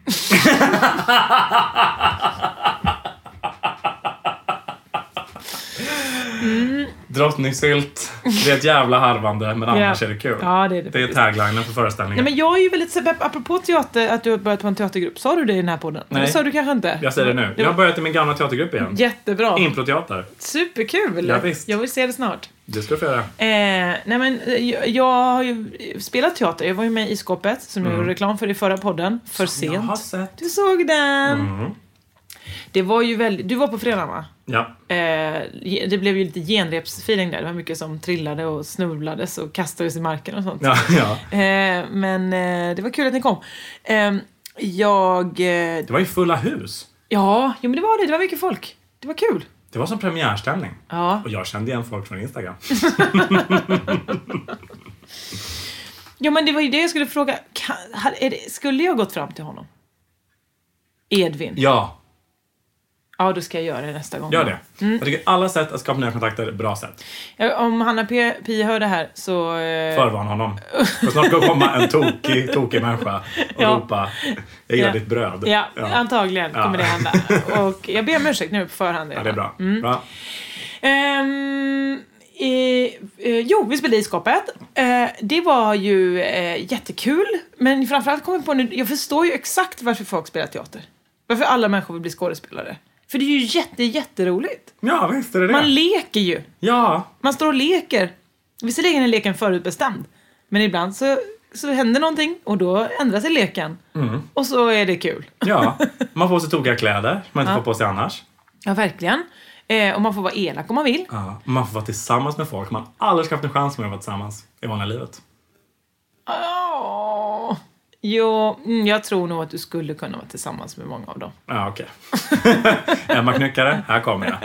mm. Drottningsylt. Det är ett jävla harvande, men annars yeah. är det kul. Ja, det är det. Det är taglinen för föreställningen. Nej, men jag är ju väldigt så, apropå teater, att du har börjat på en teatergrupp. Sa du det i den här podden? Nej. Det sa du kanske inte. Jag säger det nu. Jag har börjat i min gamla teatergrupp igen. Jättebra. Improteater. Superkul. Ja, visst. Jag vill se det snart. Det ska du få göra. Eh, nej men, jag, jag har ju spelat teater. Jag var ju med i Skåpet, som mm. jag gjorde reklam för i förra podden. För som sent. Jag har sett. Du såg den. Mm. Det var ju väldigt... Du var på fredag, va? Ja. Eh, det blev ju lite genrepsfeeling där. Det var mycket som trillade och snubblades och kastades i marken och sånt. Ja, ja. Eh, men eh, det var kul att ni kom. Eh, jag... Eh, det var ju fulla hus. Ja, jo, men det var det. Det var mycket folk. Det var kul. Det var som premiärstämning. Ja. Och jag kände igen folk från Instagram. Ja, men det var ju det jag skulle fråga. Kan, är det, skulle jag gått fram till honom? Edvin? Ja. Ja, då ska jag göra det nästa gång. Gör det. Mm. Jag tycker alla sätt att skapa nya kontakter är bra sätt. Ja, om Hanna P. P hör det här så... Eh... Förvarn honom. För snart ska komma en tokig, tokig människa och ja. ropa, jag gillar ja. ditt bröd. Ja, ja. antagligen kommer ja. det hända. Och jag ber om ursäkt nu på förhand. Ja, det är bra. Mm. bra. Um, eh, eh, jo, vi spelade i Skåpet. Eh, det var ju eh, jättekul. Men framförallt kom jag på nu, jag förstår ju exakt varför folk spelar teater. Varför alla människor vill bli skådespelare. För det är ju jätte, jätteroligt. Ja, visst är det det. Man leker ju. Ja. Man står och leker. Visserligen är leken förutbestämd. Men ibland så, så händer någonting och då ändrar sig leken. Mm. Och så är det kul. Ja, man får sig tokiga kläder man inte ja. får på sig annars. Ja, verkligen. Eh, och man får vara elak om man vill. Ja, man får vara tillsammans med folk man aldrig ska haft en chans med att vara tillsammans i vanliga livet. Åh... Jo, jag tror nog att du skulle kunna vara tillsammans med många av dem. Ja, okej. Okay. Emma Knyckare, här kommer jag.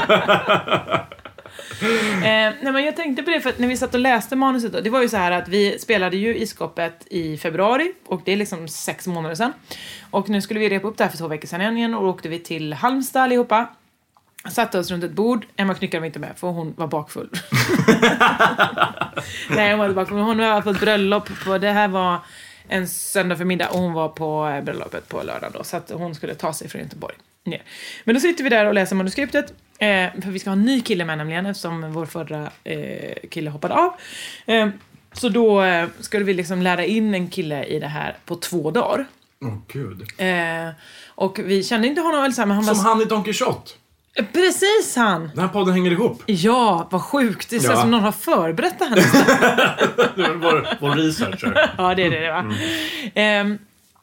eh, nej, men jag tänkte på det för att när vi satt och läste manuset då, det var ju så här att vi spelade ju i Skåpet i februari och det är liksom sex månader sedan. Och nu skulle vi repa upp det här för två veckor sedan igen och då åkte vi till Halmstad allihopa. Satte oss runt ett bord. Emma Knyckare var inte med för hon var bakfull. Nej, hon var bakfull. Hon var på ett bröllop på, det här var en söndag förmiddag och hon var på bröllopet på lördag då. Så att hon skulle ta sig från Göteborg ner. Men då sitter vi där och läser manuskriptet. Eh, för vi ska ha en ny kille med nämligen eftersom vår förra eh, kille hoppade av. Eh, så då eh, skulle vi liksom lära in en kille i det här på två dagar. Åh oh, gud. Eh, och vi kände inte honom eller så här, men han Som var... han i Don Quixote. Precis han. Den här podden hänger ihop. Ja, vad sjukt. Det är så ja. som någon har förberett det här. Det var vår, vår researcher. Ja, det är det, det va. Mm.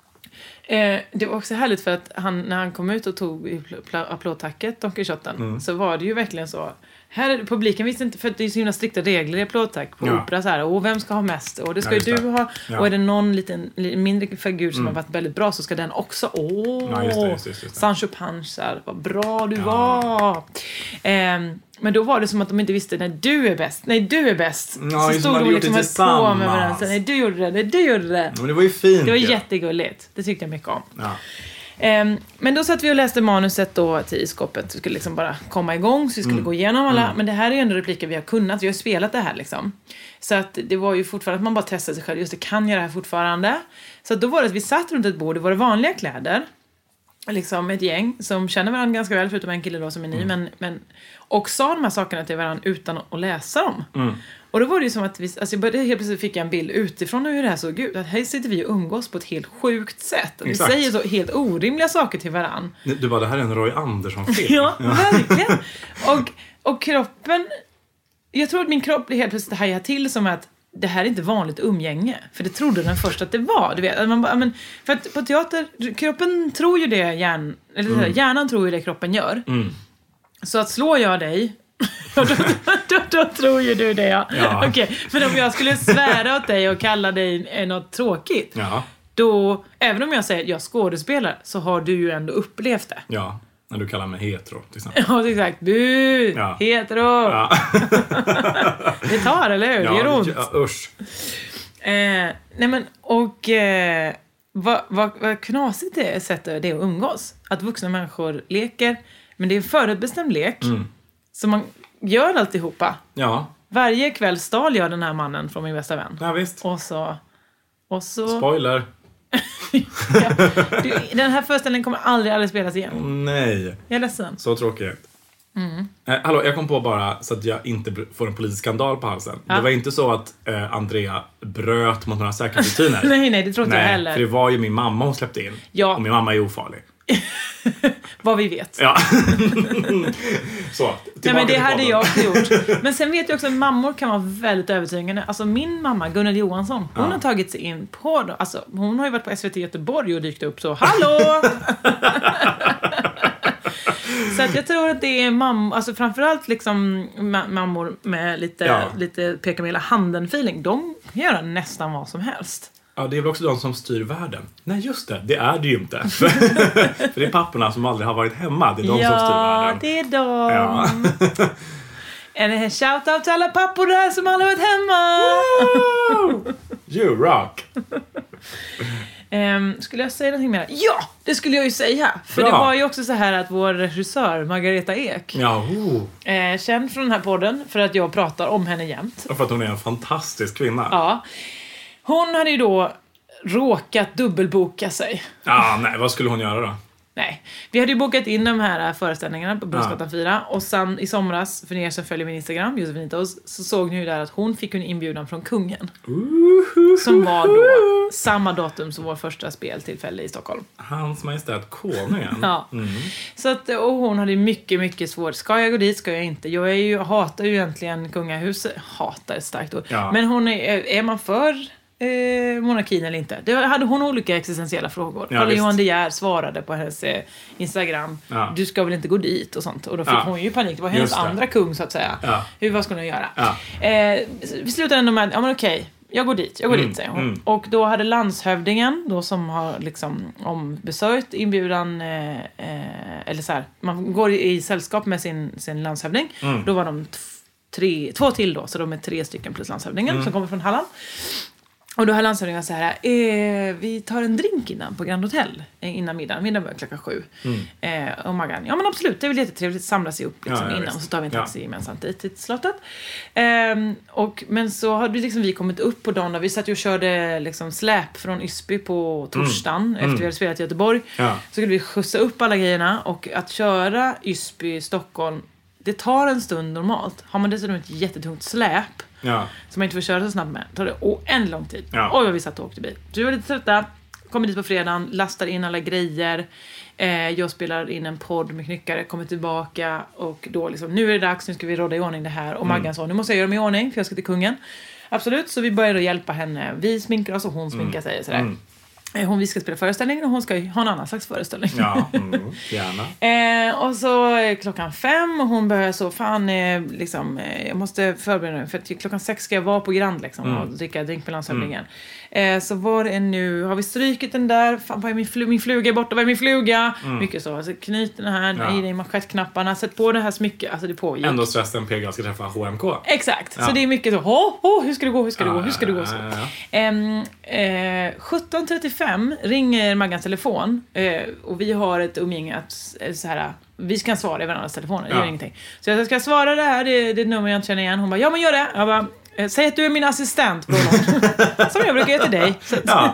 Eh, eh, det var också härligt för att han, när han kom ut och tog i applådtacket Don Quixoten mm. så var det ju verkligen så. Här, publiken visste inte, för det är så himla strikta regler i applådtack på ja. opera så här, och vem ska ha mest och det ska ja, ju du det. ha ja. och är det någon liten mindre figur som mm. har varit väldigt bra så ska den också åh ja, just det, just det, just det. Sancho Panza, vad bra du ja. var eh, men då var det som att de inte visste när du är bäst nej du är bäst ja, så stod de liksom ett på med varandra nej du gjorde det, nej du gjorde det men det var ju fint det var ja. jättegulligt, det tyckte jag mycket om ja. Um, men då satt vi och läste manuset då till Skåpet. Vi skulle liksom bara komma igång så vi skulle mm. gå igenom alla. Mm. Men det här är ju ändå repliker vi har kunnat. Vi har spelat det här liksom. Så att det var ju fortfarande att man bara testade sig själv. Just det, kan jag det här fortfarande? Så att då var det att vi satt runt ett bord i våra vanliga kläder. Liksom ett gäng som känner varandra ganska väl. Förutom en kille då som är ny. Mm. Men, men, och sa de här sakerna till varandra utan att läsa dem. Mm. Och då var det ju som att vi, alltså jag började helt plötsligt fick jag en bild utifrån hur det här såg ut. Att här sitter vi och umgås på ett helt sjukt sätt. Och vi Exakt. säger så helt orimliga saker till varann. Du bara, det här är en Roy Andersson-film. Ja, ja, verkligen. Och, och kroppen, jag tror att min kropp blev helt plötsligt hajade till som att det här är inte vanligt umgänge. För det trodde den först att det var. Du vet, man bara, men, för att på teater, kroppen tror ju det, hjärn, eller mm. hjärnan tror ju det kroppen gör. Mm. Så att slår jag dig... då, då, då, då tror ju du det, ja. ja. Okej, okay. Men om jag skulle svära åt dig och kalla dig något tråkigt, ja. Då, även om jag säger att jag skådespelar, så har du ju ändå upplevt det. Ja, när du kallar mig hetero, till exempel. Ja, exakt. Bu, ja. hetero. Ja. Det tar, eller hur? Ja, det gör ont. Ja, usch. Eh, nej men, och eh, vad, vad, vad knasigt det är sättet det att umgås. Att vuxna människor leker, men det är en förutbestämd lek. Mm. Så man gör alltihopa. Ja. Varje kväll stal jag den här mannen från min bästa vän. Ja, visst. Och så... Och så... Spoiler. ja. du, den här föreställningen kommer aldrig, aldrig spelas igen. Oh, nej. Jag är ledsen. Så tråkigt. Mm. Eh, hallå, jag kom på bara så att jag inte får en politisk skandal på halsen. Ja. Det var inte så att eh, Andrea bröt mot några säkerhetsrutiner. nej, nej, det tror inte jag heller. För det var ju min mamma hon släppte in. Ja. Och min mamma är ofarlig. Vad vi vet. Ja. så, nej, men det hade jag också gjort. Men sen vet jag också att mammor kan vara väldigt övertygande. Alltså min mamma, Gunnel Johansson, hon ja. har tagit sig in på... Alltså, hon har ju varit på S V T Göteborg och dykt upp så. Hallå! Så att jag tror att det är mammor, alltså framförallt liksom ma- mammor med lite, ja. lite peka med hela handen-feeling. De kan göra nästan vad som helst. Ja, det är väl också de som styr världen. Nej, just det. Det är det ju inte. För det är papporna som aldrig har varit hemma. Det är de ja, som styr världen. Ja, det är de. Ja. En shout-out till alla pappor där som aldrig varit hemma. Wow! You rock. Um, skulle jag säga någonting mer? Ja, det skulle jag ju säga. För Bra. Det var ju också så här att vår regissör Margareta Ek ja, oh. eh, känd från den här podden för att jag pratar om henne jämt. Och för att hon är en fantastisk kvinna. Ja. Hon hade ju då råkat dubbelboka sig. Ah, nej, vad skulle hon göra då? Nej, vi hade ju bokat in de här föreställningarna på Brunnsgatan ja. fyra. Och sen i somras, för er som följer min Instagram, Josefinitos, så såg ni ju där att hon fick en inbjudan från kungen. Uh-huh. Som var då samma datum som vår första speltillfälle i Stockholm. Hans Majestät Konungen. ja. Mm. Så att, och hon hade mycket, mycket svårt. Ska jag gå dit, ska jag inte? Jag är ju, hatar ju egentligen kungahuset. Hatar ett starkt ord. Ja. Men hon är, är man för... Eh, monarkin eller inte. Det hade hon olika existentiella frågor. Ja, Carl Johan De Geer svarade på hennes eh, Instagram. Ja. Du ska väl inte gå dit och sånt. Och då fick ja. hon ju panik. Det var hennes det. andra kung så att säga. Ja. Hur, vad skulle hon göra? Ja. Eh, vi slutade ändå med, ja men okej. Jag går dit, jag går mm. dit säger hon. Mm. Och då hade landshövdingen då som har liksom ombesörjt inbjudan eh, eh, eller så här, man går i, i sällskap med sin, sin landshövding. Mm. Då var de t- tre, två till då. Så de är tre stycken plus landshövdingen mm. som kommer från Halland. Och då har landshövdingen så här, eh, vi tar en drink innan på Grand Hotel eh, innan middagen. Middagen börjar klockan sju. Mm. Eh, och Maggan, ja men absolut, det är väl jättetrevligt att samla sig upp liksom, ja, innan. Och så tar vi en taxi ja. gemensamt dit till slottet. Eh, och, men så hade liksom, vi kommit upp på dagen och vi satt och körde liksom, släp från Ysby på torsdagen. Mm. Efter mm. vi hade spelat i Göteborg. Ja. Så skulle vi skjutsa upp alla grejerna. Och att köra Ysby, Stockholm, det tar en stund normalt. Har man dessutom ett jättetungt släp. Ja. Som man inte får köra så snabbt med. Tar det oändligt lång tid. Ja. Oj vad vi satt och åkte bil. Så vi var lite trötta. Kommer dit på fredagen. Lastar in alla grejer. Eh, jag spelar in en podd med knyckare. Kommer tillbaka. Och då liksom, nu är det dags. Nu ska vi råda i ordning det här. Och Maggan mm. sa, nu måste jag göra mig i ordning. För jag ska till kungen. Absolut. Så vi började hjälpa henne. Vi sminkar oss och hon sminkar sig. Sådär. Mm. Hon, vi ska spela föreställningen och hon ska ha en annan slags föreställning. Ja, mm, gärna. eh, och så klockan fem och hon börjar så, fan, eh, liksom, eh, jag måste förbereda mig för att klockan sex ska jag vara på Grand liksom, mm. och dricka drink med landshövdingen. Mm. Eh, så var det nu, har vi strykit den där, fan, vad är min, fl- min fluga är borta, vad är min fluga? Mm. Mycket så, alltså, knyt den här, ja. nej, i manschettknapparna, sätt på det här smycket, alltså det pågick. Ändå stressen P G ska träffa H M K. Exakt, ja. Så det är mycket så, oh, oh, hur ska det gå, hur ska det ja, gå, hur ska det gå så. Ja, ja, ja. Eh, eh, sjutton trettiofem ringer Maggans telefon eh, och vi har ett umgänge att eh, så här, vi ska svara i varandras telefoner, det ja. gör ingenting. Så jag ska svara det här, det, det är nummer jag inte känner igen. Hon bara, ja men gör det. Jag bara, eh, säg att du är min assistent på någon. Som jag brukar göra till dig. Så ja.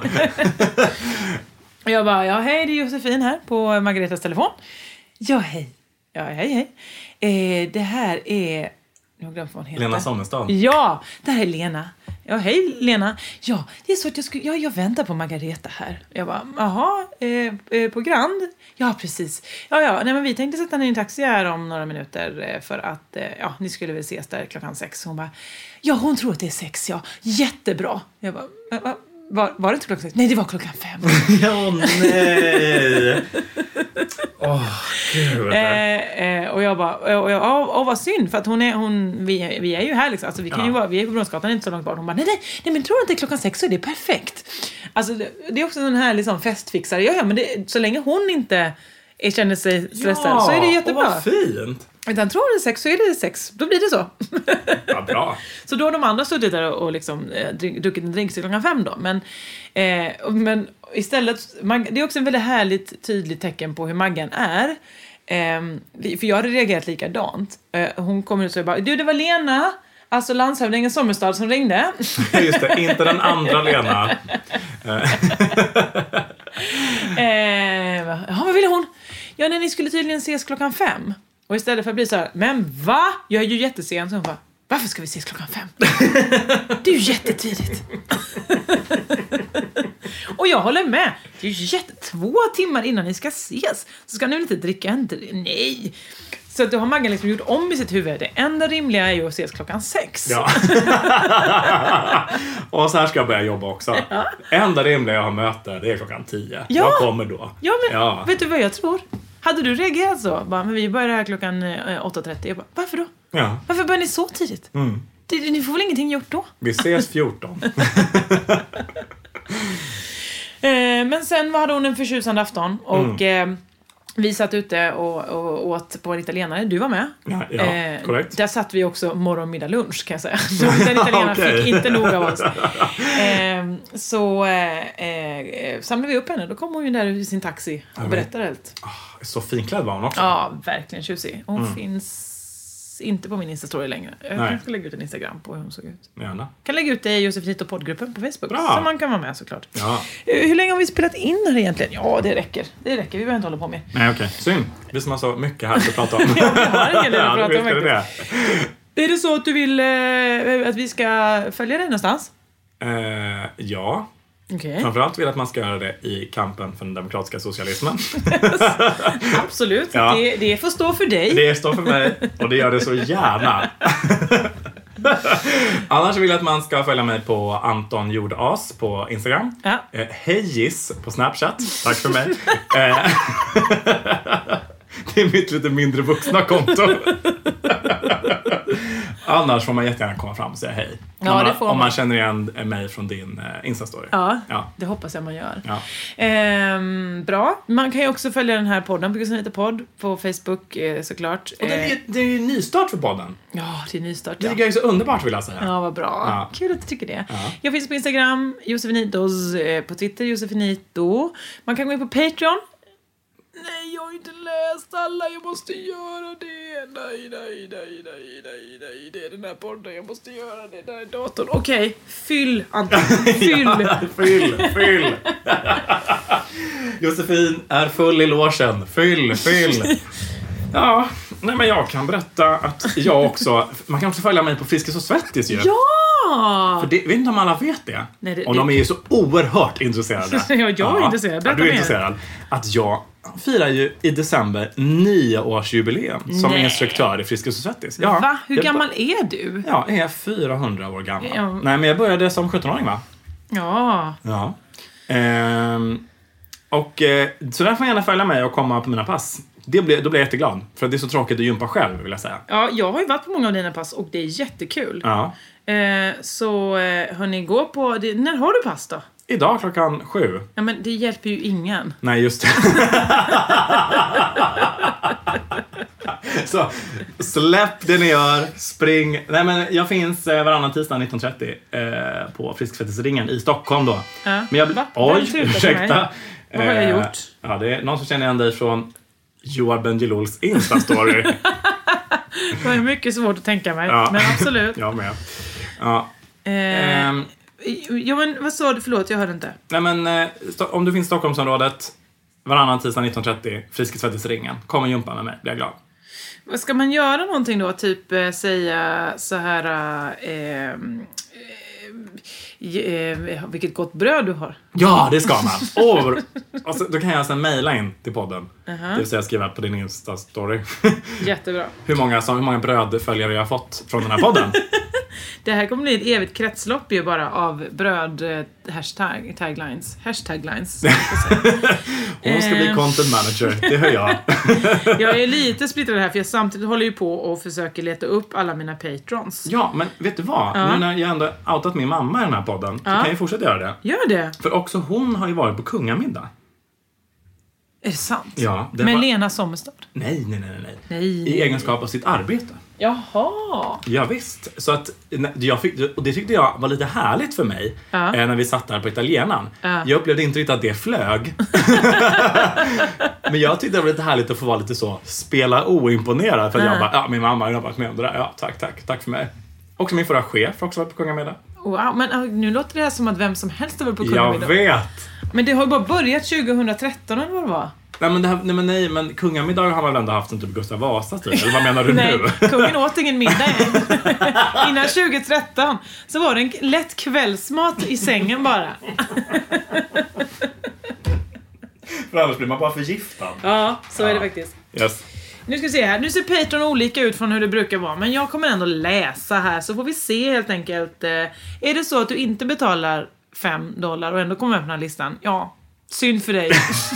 Jag bara, ja hej, det är Josefin här på Margaretas telefon. Ja hej, ja hej hej. Eh, det här är, jag har glömt vad hon heter. Lena Sommenstad. Ja, det här är Lena. Ja, hej Lena. Ja, det är så att jag, skulle, ja, jag väntar på Margareta här. Jag bara, jaha, eh, eh, på Grand? Ja, precis. Ja, ja, nej men vi tänkte sätta ner en taxi här om några minuter eh, för att, eh, ja, ni skulle väl ses där klockan sex. Hon bara, ja, hon tror att det är sex, ja. Jättebra. Jag bara, va, va, var, var det inte klockan sex? Nej, det var klockan fem. Ja, nej. Åh, oh, gud. Eh, eh, och jag bara, och, och, och, och vad synd, för att hon är, hon, vi, vi är ju här liksom, alltså vi kan ja. ju vara, vi är på Brunnsgatan, inte så långt bort. Hon bara, nej, nej, nej men tror du inte klockan sex så är det perfekt. Alltså det, det är också en här liksom festfixare, ja, ja men det, så länge hon inte är, känner sig stressad ja, så är det jättebra. Ja, vad fint. Utan tror det sex så är det sex, då blir det så. Ja, bra. Så då har de andra suttit där och, och liksom eh, druckit en drink till klockan fem då. Men, eh, men istället, man, det är också en väldigt härligt tydligt tecken på hur Maggan är. Eh, för jag hade reagerat likadant. Eh, hon kommer ut och säger bara, du det var Lena, alltså landshövdingen Sommerstad som ringde. Just det, inte den andra Lena. Ja, när ni skulle tydligen ses klockan fem. Och istället för att bli så här, men va? Jag är ju jättesen. Så hon bara, varför ska vi ses klockan fem? Det är ju jättetidigt. Och jag håller med. Det är ju jätte... Två timmar innan ni ska ses så ska ni väl inte dricka en... Nej. Så att då har Maggan liksom gjort om i sitt huvud. Det enda rimliga är ju att ses klockan sex. Ja. Och så här ska jag börja jobba också. Ja. Enda rimliga jag har möte, det är klockan tio. Ja. Jag kommer då. Ja, men ja. Vet du vad jag tror? Hade du reagerat så? Bara, men vi börjar här klockan åtta trettio. Jag bara, varför då? Ja. Varför börjar ni så tidigt? Mm. Det, ni får väl ingenting gjort då? Vi ses fjorton. eh, men sen var hade hon en förtjusande afton. Och mm. eh, vi satt ute och, och åt på en italienare. Du var med. Ja, ja eh, korrekt. Där satt vi också morgon, middag, lunch kan jag säga. Den italienaren okay. fick inte nog av oss. Eh, så eh, eh, samlade vi upp henne. Då kom hon ju där i sin taxi och berättade allt. Oh, så finklädd var hon också. Ja, verkligen tjusig. Hon mm. finns inte på min Insta-story längre. Jag Nej. kan lägga ut en Instagram på hur hon såg ut. Gärna. Kan lägga ut det i Josefinito poddgruppen på Facebook. Bra. Så man kan vara med såklart. Ja. Hur länge har vi spelat in här egentligen? Ja, det räcker. Det räcker, vi behöver inte hålla på mer. Nej, okej. Okay. Synd. Vi som har så mycket här att prata om. Ja, vi har en hel del att prata om. Ja, det. Är det så att du vill eh, att vi ska följa dig någonstans? Uh, ja. Okay. Framförallt vill att man ska göra det i kampen för den demokratiska socialismen. Absolut, ja. det, det får stå för dig. Det står för mig och det gör det så gärna. Annars vill jag att man ska följa mig på Anton Jordas på Instagram. Ja. eh, Hejis på Snapchat. Tack för mig. Det är mitt lite mindre vuxna konto. Annars får man jättegärna komma fram och säga hej. Ja, om, man, det får om man man känner igen mig från din uh, Insta-story. Ja, ja, det hoppas jag man gör. Ja. Ehm, bra. Man kan ju också följa den här podden på Gusenita podd på Facebook eh, såklart. Och det är, det är ju nystart för podden. Ja, det är nystart. Det ja. är ju så underbart vill jag säga. Ja, vad bra. Ja. Kul att du tycker det. Ja. Jag finns på Instagram, Josefinitos, eh, på Twitter, Josefinito. Man kan gå in på Patreon. Nej, jag har inte läst alla. Jag måste göra det. Nej, nej, nej, nej, nej, nej. Det är den här podden. Jag måste göra det. Där är datorn. Okej, okay. Fyll, Anton. Fyll. Ja, fyll, fyll. Josefin är full i logen. Fyll, fyll. Ja, nej men jag kan berätta att jag också... Man kan också följa mig på Friskis och Svettis ju. Ja! För det, vet inte om alla vet det. Nej, det och det... de är ju så oerhört intresserade. Ja, jag är ja. intresserad. Berätta ja, du är mer. intresserad. Att jag firar ju i december nioårsjubileum som Nej. instruktör i Friskis och Svettis. Ja, va? Hur jag, gammal är du? Ja, jag är fyrahundra år gammal. Ja. Nej, men jag började som sjuttonåring, va? Ja. Ja. Ehm, och eh, så där får jag gärna följa mig och komma på mina pass. Det blir, då blir jag jätteglad. För det är så tråkigt att jumpa själv, vill jag säga. Ja, jag har ju varit på många av dina pass och det är jättekul. Ja. Eh, så eh, hörni, gå på... Det, när har du pass då? Idag klockan sju. Ja, men det hjälper ju ingen. Nej, just det. Så, släpp det ni gör. Spring. Nej, men jag finns eh, varannan tisdag nitton trettio eh, på Friskfettisringen i Stockholm då. Ja. Men jag blir... Oj, ursäkta. Vad har jag Eh, gjort? Ja, det är någon som känner igen dig från Joar Benjilouls Insta-story. Det var mycket svårt att tänka mig. Ja. Men absolut. Jag med. Ja. Eh, Ehm, ja, men vad sa du? Förlåt, jag hörde inte. nej, men eh, sto- om du finns i Stockholmsområdet varannan tisdag nitton trettio, Friskisvettisringen. Kom och jumpa med mig, blir jag glad. Vad ska man göra någonting då? Typ eh, säga så här... Eh, eh, eh, vilket gott bröd du har. Ja, det ska man. Oh, alltså, då kan jag sen mejla in till podden. Uh-huh. Det vill säga skriva på din Insta-story. Jättebra. hur, många, så, hur många brödföljare jag har fått från den här podden. Det här kommer bli ett evigt kretslopp ju bara av bröd eh, hashtag taglines. Hashtaglines. Hon ska bli content manager, det hör jag. Jag är lite splittrad här för jag samtidigt håller ju på och försöker leta upp alla mina patrons. Ja, men vet du vad? Ja. Nu när jag ändå outat min mamma i den här podden så Ja. kan jag fortsätta göra det. Gör det? För också hon har ju varit på kungamiddag. Är det sant? Ja, det Med var... Lena Sommerstad? Nej, nej, nej, nej. Nej. I egenskap av sitt arbete. Jaha. Ja, visst. Så att jag fick, och det tyckte jag var lite härligt för mig Ja. eh, när vi satt där på italienaren. Ja. Jag upplevde inte riktigt att det flög. Men jag tyckte det var lite härligt att få vara lite så spela oimponerad. För att Ja. jag bara, ja, min mamma har varit med om det där. Ja, tack, tack, tack för mig. Också min förra chef har också varit på kungamiddag. Wow, men uh, nu låter det här som att vem som helst har varit på Jag kungamiddag. vet. Men det har ju bara börjat tjugohundratretton eller vad det var. Nej men, det här, nej men nej, men kungamiddagen har man ändå haft en typ Gustav Vasa typ. Eller vad menar du nej, nu? Kungen åt ingen middag än. Innan tjugo tretton så var det en lätt kvällsmat i sängen bara. För annars blir man bara förgiftad. Ja, så ja. är det faktiskt. Yes. Nu ska vi se här. Nu ser Patreon olika ut från hur det brukar vara. Men jag kommer ändå läsa här. Så får vi se helt enkelt. Är det så att du inte betalar fem dollar och ändå kommer med på den här listan? Ja, synd för dig.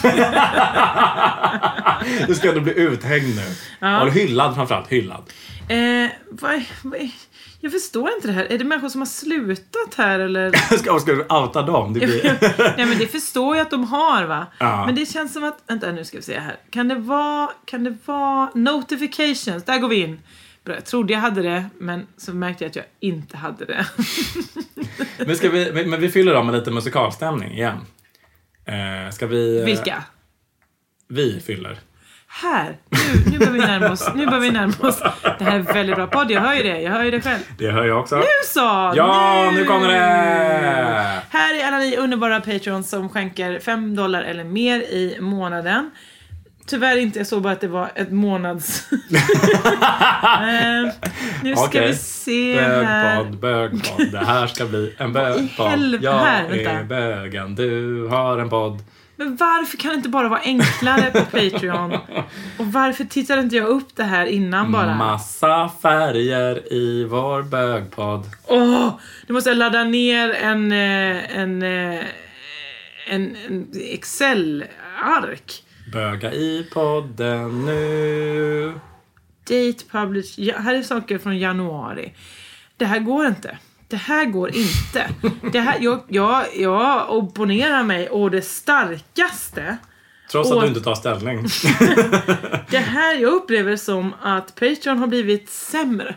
Du ska ändå bli uthängd nu. Ja. Och hyllad framförallt. Hyllad. Eh, vad, vad, jag förstår inte det här. Är det människor som har slutat här eller? ska, ska du outa dem? Det blir... Nej men det förstår jag att de har va. Ja. Men det känns som att, vänta nu ska vi se här. Kan det vara, kan det vara notifications? Där går vi in. Bra, jag trodde jag hade det, men så märkte jag att jag inte hade det. men, ska vi, men vi fyller dem med lite musikalstämning igen. Eh, ska vi... Vilka? Vi fyller. Här, nu, nu börjar vi närma oss. Nu börjar vi närma oss. Det här är väldigt bra podd, jag hör ju det. Jag hör ju det själv. Det hör jag också. Nu så! Ja, nu, nu kommer det! Här är alla ni underbara Patreons som skänker fem dollar eller mer i månaden. Tyvärr inte, jag såg bara att det var ett månads... eh, nu ska okay. vi se här. Bögpodd, bögpodd. Det här ska bli en bögpodd. Jag här, är bögen, du har en podd. Men varför kan det inte bara vara enklare på Patreon? Och varför tittar inte jag upp det här innan bara? Massa färger i vår bögpodd. Åh, oh, du måste ladda ner en, en, en, en Excel-ark. Böga i podden nu. Date publish. Ja, här är saker från januari. Det här går inte. Det här går inte. Det här, jag, jag, jag opponerar mig och det starkaste. Trots och, att du inte tar ställning. Det här jag upplever som att Patreon har blivit sämre.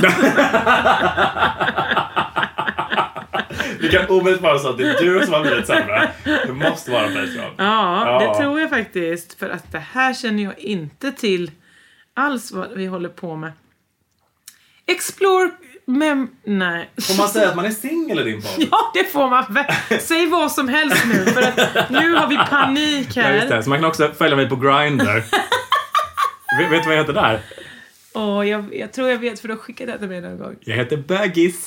Det kan omöjligt vara så att det är du som har blivit sämre. Det måste vara Patreon. Ja, ja, det tror jag faktiskt. För att det här känner jag inte till alls vad vi håller på med. Explore... Men, nej. Får man säga att man är singel i din podd? Ja, det får man. Säg vad som helst nu. För att nu har vi panik här. Ja, just det. Så man kan också följa mig på Grindr. vet, vet du vad jag heter där? Åh, oh, jag, jag tror jag vet för du har skickat det till mig någon gång. Jag heter Bögis.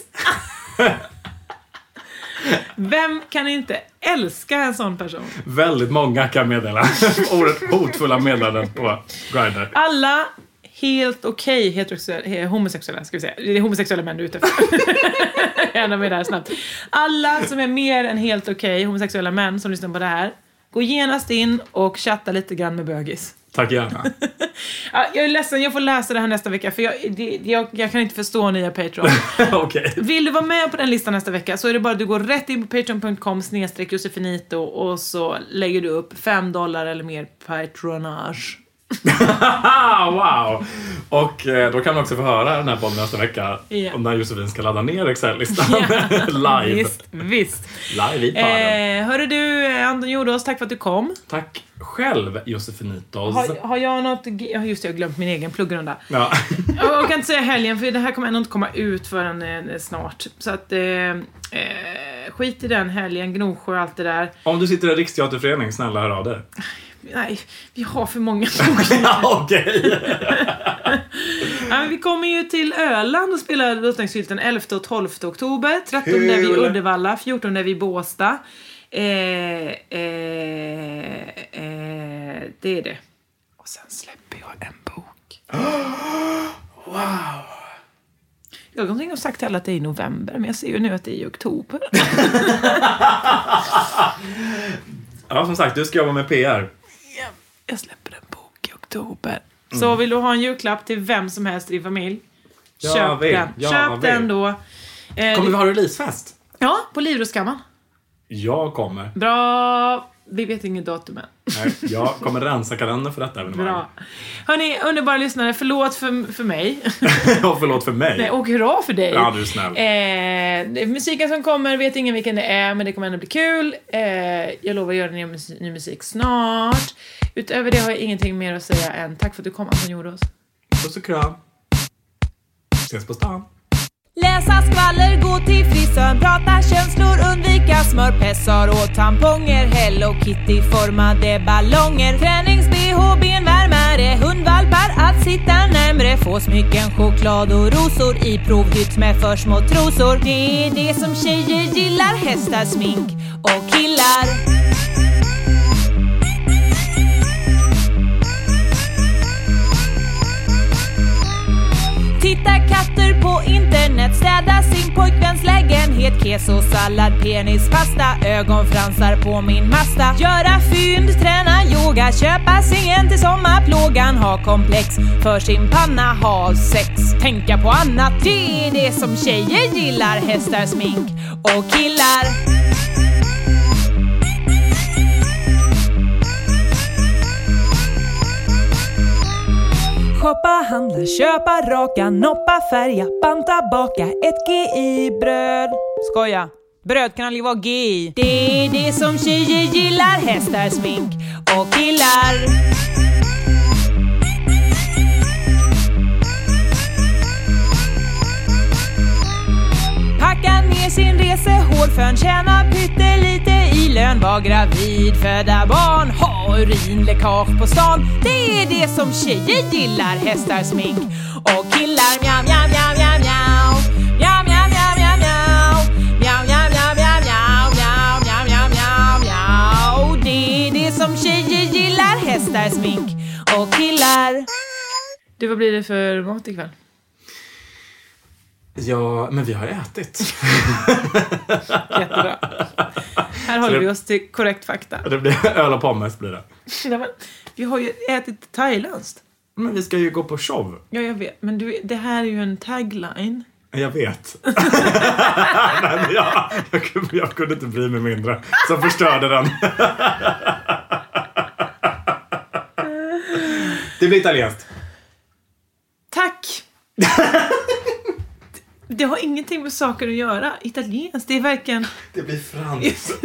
Vem kan inte älska en sån person? Väldigt många kan meddela. Oerhört hotfulla meddelanden på Grindr. Alla helt okej okay, heterosexuella, homosexuella ska vi säga. Det är homosexuella män ute för. Gärna med det här snabbt. Alla som är mer än helt okej okay, homosexuella män som lyssnar på det här, gå genast in och chatta lite grann med Bögis. Tack gärna. Ja, jag är ledsen, jag får läsa det här nästa vecka för jag, det, jag, jag kan inte förstå nya Patreon. Okay. Vill du vara med på den listan nästa vecka så är det bara att du går rätt in på patreon punkt com snedstreck josefinito och så lägger du upp fem dollar eller mer patronage. Wow! Och eh, då kan man också få höra den här podden nästa vecka yeah. om när Josefin ska ladda ner Excel-listan yeah. live. Visst, visst. Live i podden. Eh, hörru du, Anton Jordås, tack för att du kom. Tack själv, Josefinitos. Har, har jag något... Ja, just det, jag har glömt min egen pluggrunda. Ja. Jag kan inte säga helgen, för det här kommer ändå inte komma ut förrän eh, snart. Så att... Eh, eh, skit i den helgen, Gnosjö och allt det där. Om du sitter i Riksteaterförening, snälla hör av dig. Nej, vi har för många. Ja, okej. Ja, vi kommer ju till Öland och spelar Drottningshylten elfte och tolfte oktober. trettonde vid Uddevalla, fjortonde vid Båstad. Eh, eh, eh, det är det. Och sen släpper jag en bok. Wow. Jag har någonting sagt till alla att det är i november, men jag ser ju nu att det är i oktober. Ja, som sagt, du ska jobba med P R. Jag släpper en bok i oktober. Mm. Så vill du ha en julklapp till vem som helst i din familj? Jag Köp vill. den. Jag Köp vill. den då. Eh, kommer vi ha releasefest? Ja, på Livrustkammaren. Jag kommer. Bra. Vi vet inget datum än. Nej, jag kommer rensa kalendern för detta evenemang. Bra. Hörrni, underbara lyssnare, förlåt för, för mig. Och förlåt för mig. Nej, och hurra för dig. Ja, du är snäll. Eh, musiken som kommer, vet ingen vilken det är, men det kommer ändå bli kul. Eh, jag lovar att göra ny musik, ny musik snart. Utöver det har jag ingenting mer att säga än tack för att du kom, Anton Jordås. Puss och kram. Ses på stan. Läsa skvaller, gå till frisön, prata känslor, undvika små smörpessar och tamponger, Hello Kitty-formade ballonger, tränings-B H, benvärmare, hundvalpar att sitta närmre, få smycken, choklad och rosor i provhytt med för små trosor. Det är det som tjejer gillar, hästar, smink och killar. Titta katter på internet, städa sin pojkväns lägenhet, keso, sallad, penis, pasta, ögonfransar på min Mazda, göra fynd, träna yoga, köpa singen till sommarplågan, ha komplex för sin panna, ha sex, tänka på annat. Det är det som tjejer gillar, hästar, smink och killar. Shoppa, handla, köpa, raka, noppa, färga, banta, baka, ett G I-bröd. Skoja, bröd kan aldrig vara G I. Det är det som tjejer gillar, hästar, smink och killar. Packa ner sin resehårfön, tjäna pyttelite i lön, var gravid, föda barn, ha urinläckage på stan. Det är det som tjejer gillar, hästar, smink och killar. Mjau, mjau, mjau, mjau, mjau. Mjau, mjau, mjau, mjau, mjau. Mjau, mjau, mjau, mjau, mjau. Mjau, mjau, mjau, mjau, mjau. Det är det som tjejer gillar, hästar, smink och killar. Du, vad blir det för mat ikväll? Ja, men vi har ätit. Jättebra. Här håller det, vi oss till korrekt fakta. Det blir öl och pommes blir det. Ja, men, vi har ju ätit thailandskt. Men vi ska ju gå på show. Ja, jag vet. Men du, det här är ju en tagline. Jag vet. Men ja, jag, kunde, jag kunde inte bry mig mindre. Så förstörde den. Det blir italienskt. Tack. Det har ingenting med saker att göra. Italienskt, det är verkligen... Det blir franskt.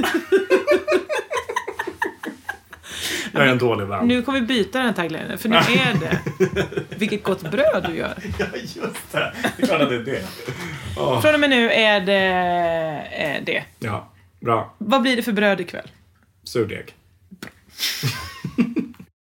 Jag är en dålig vän. Nu kommer vi byta den här taglinen, för nu är det vilket gott bröd du gör. Ja, just det. Det är klart att det är det. Oh. Från och med nu är det är det. Ja, bra. Vad blir det för bröd ikväll? Surdeg.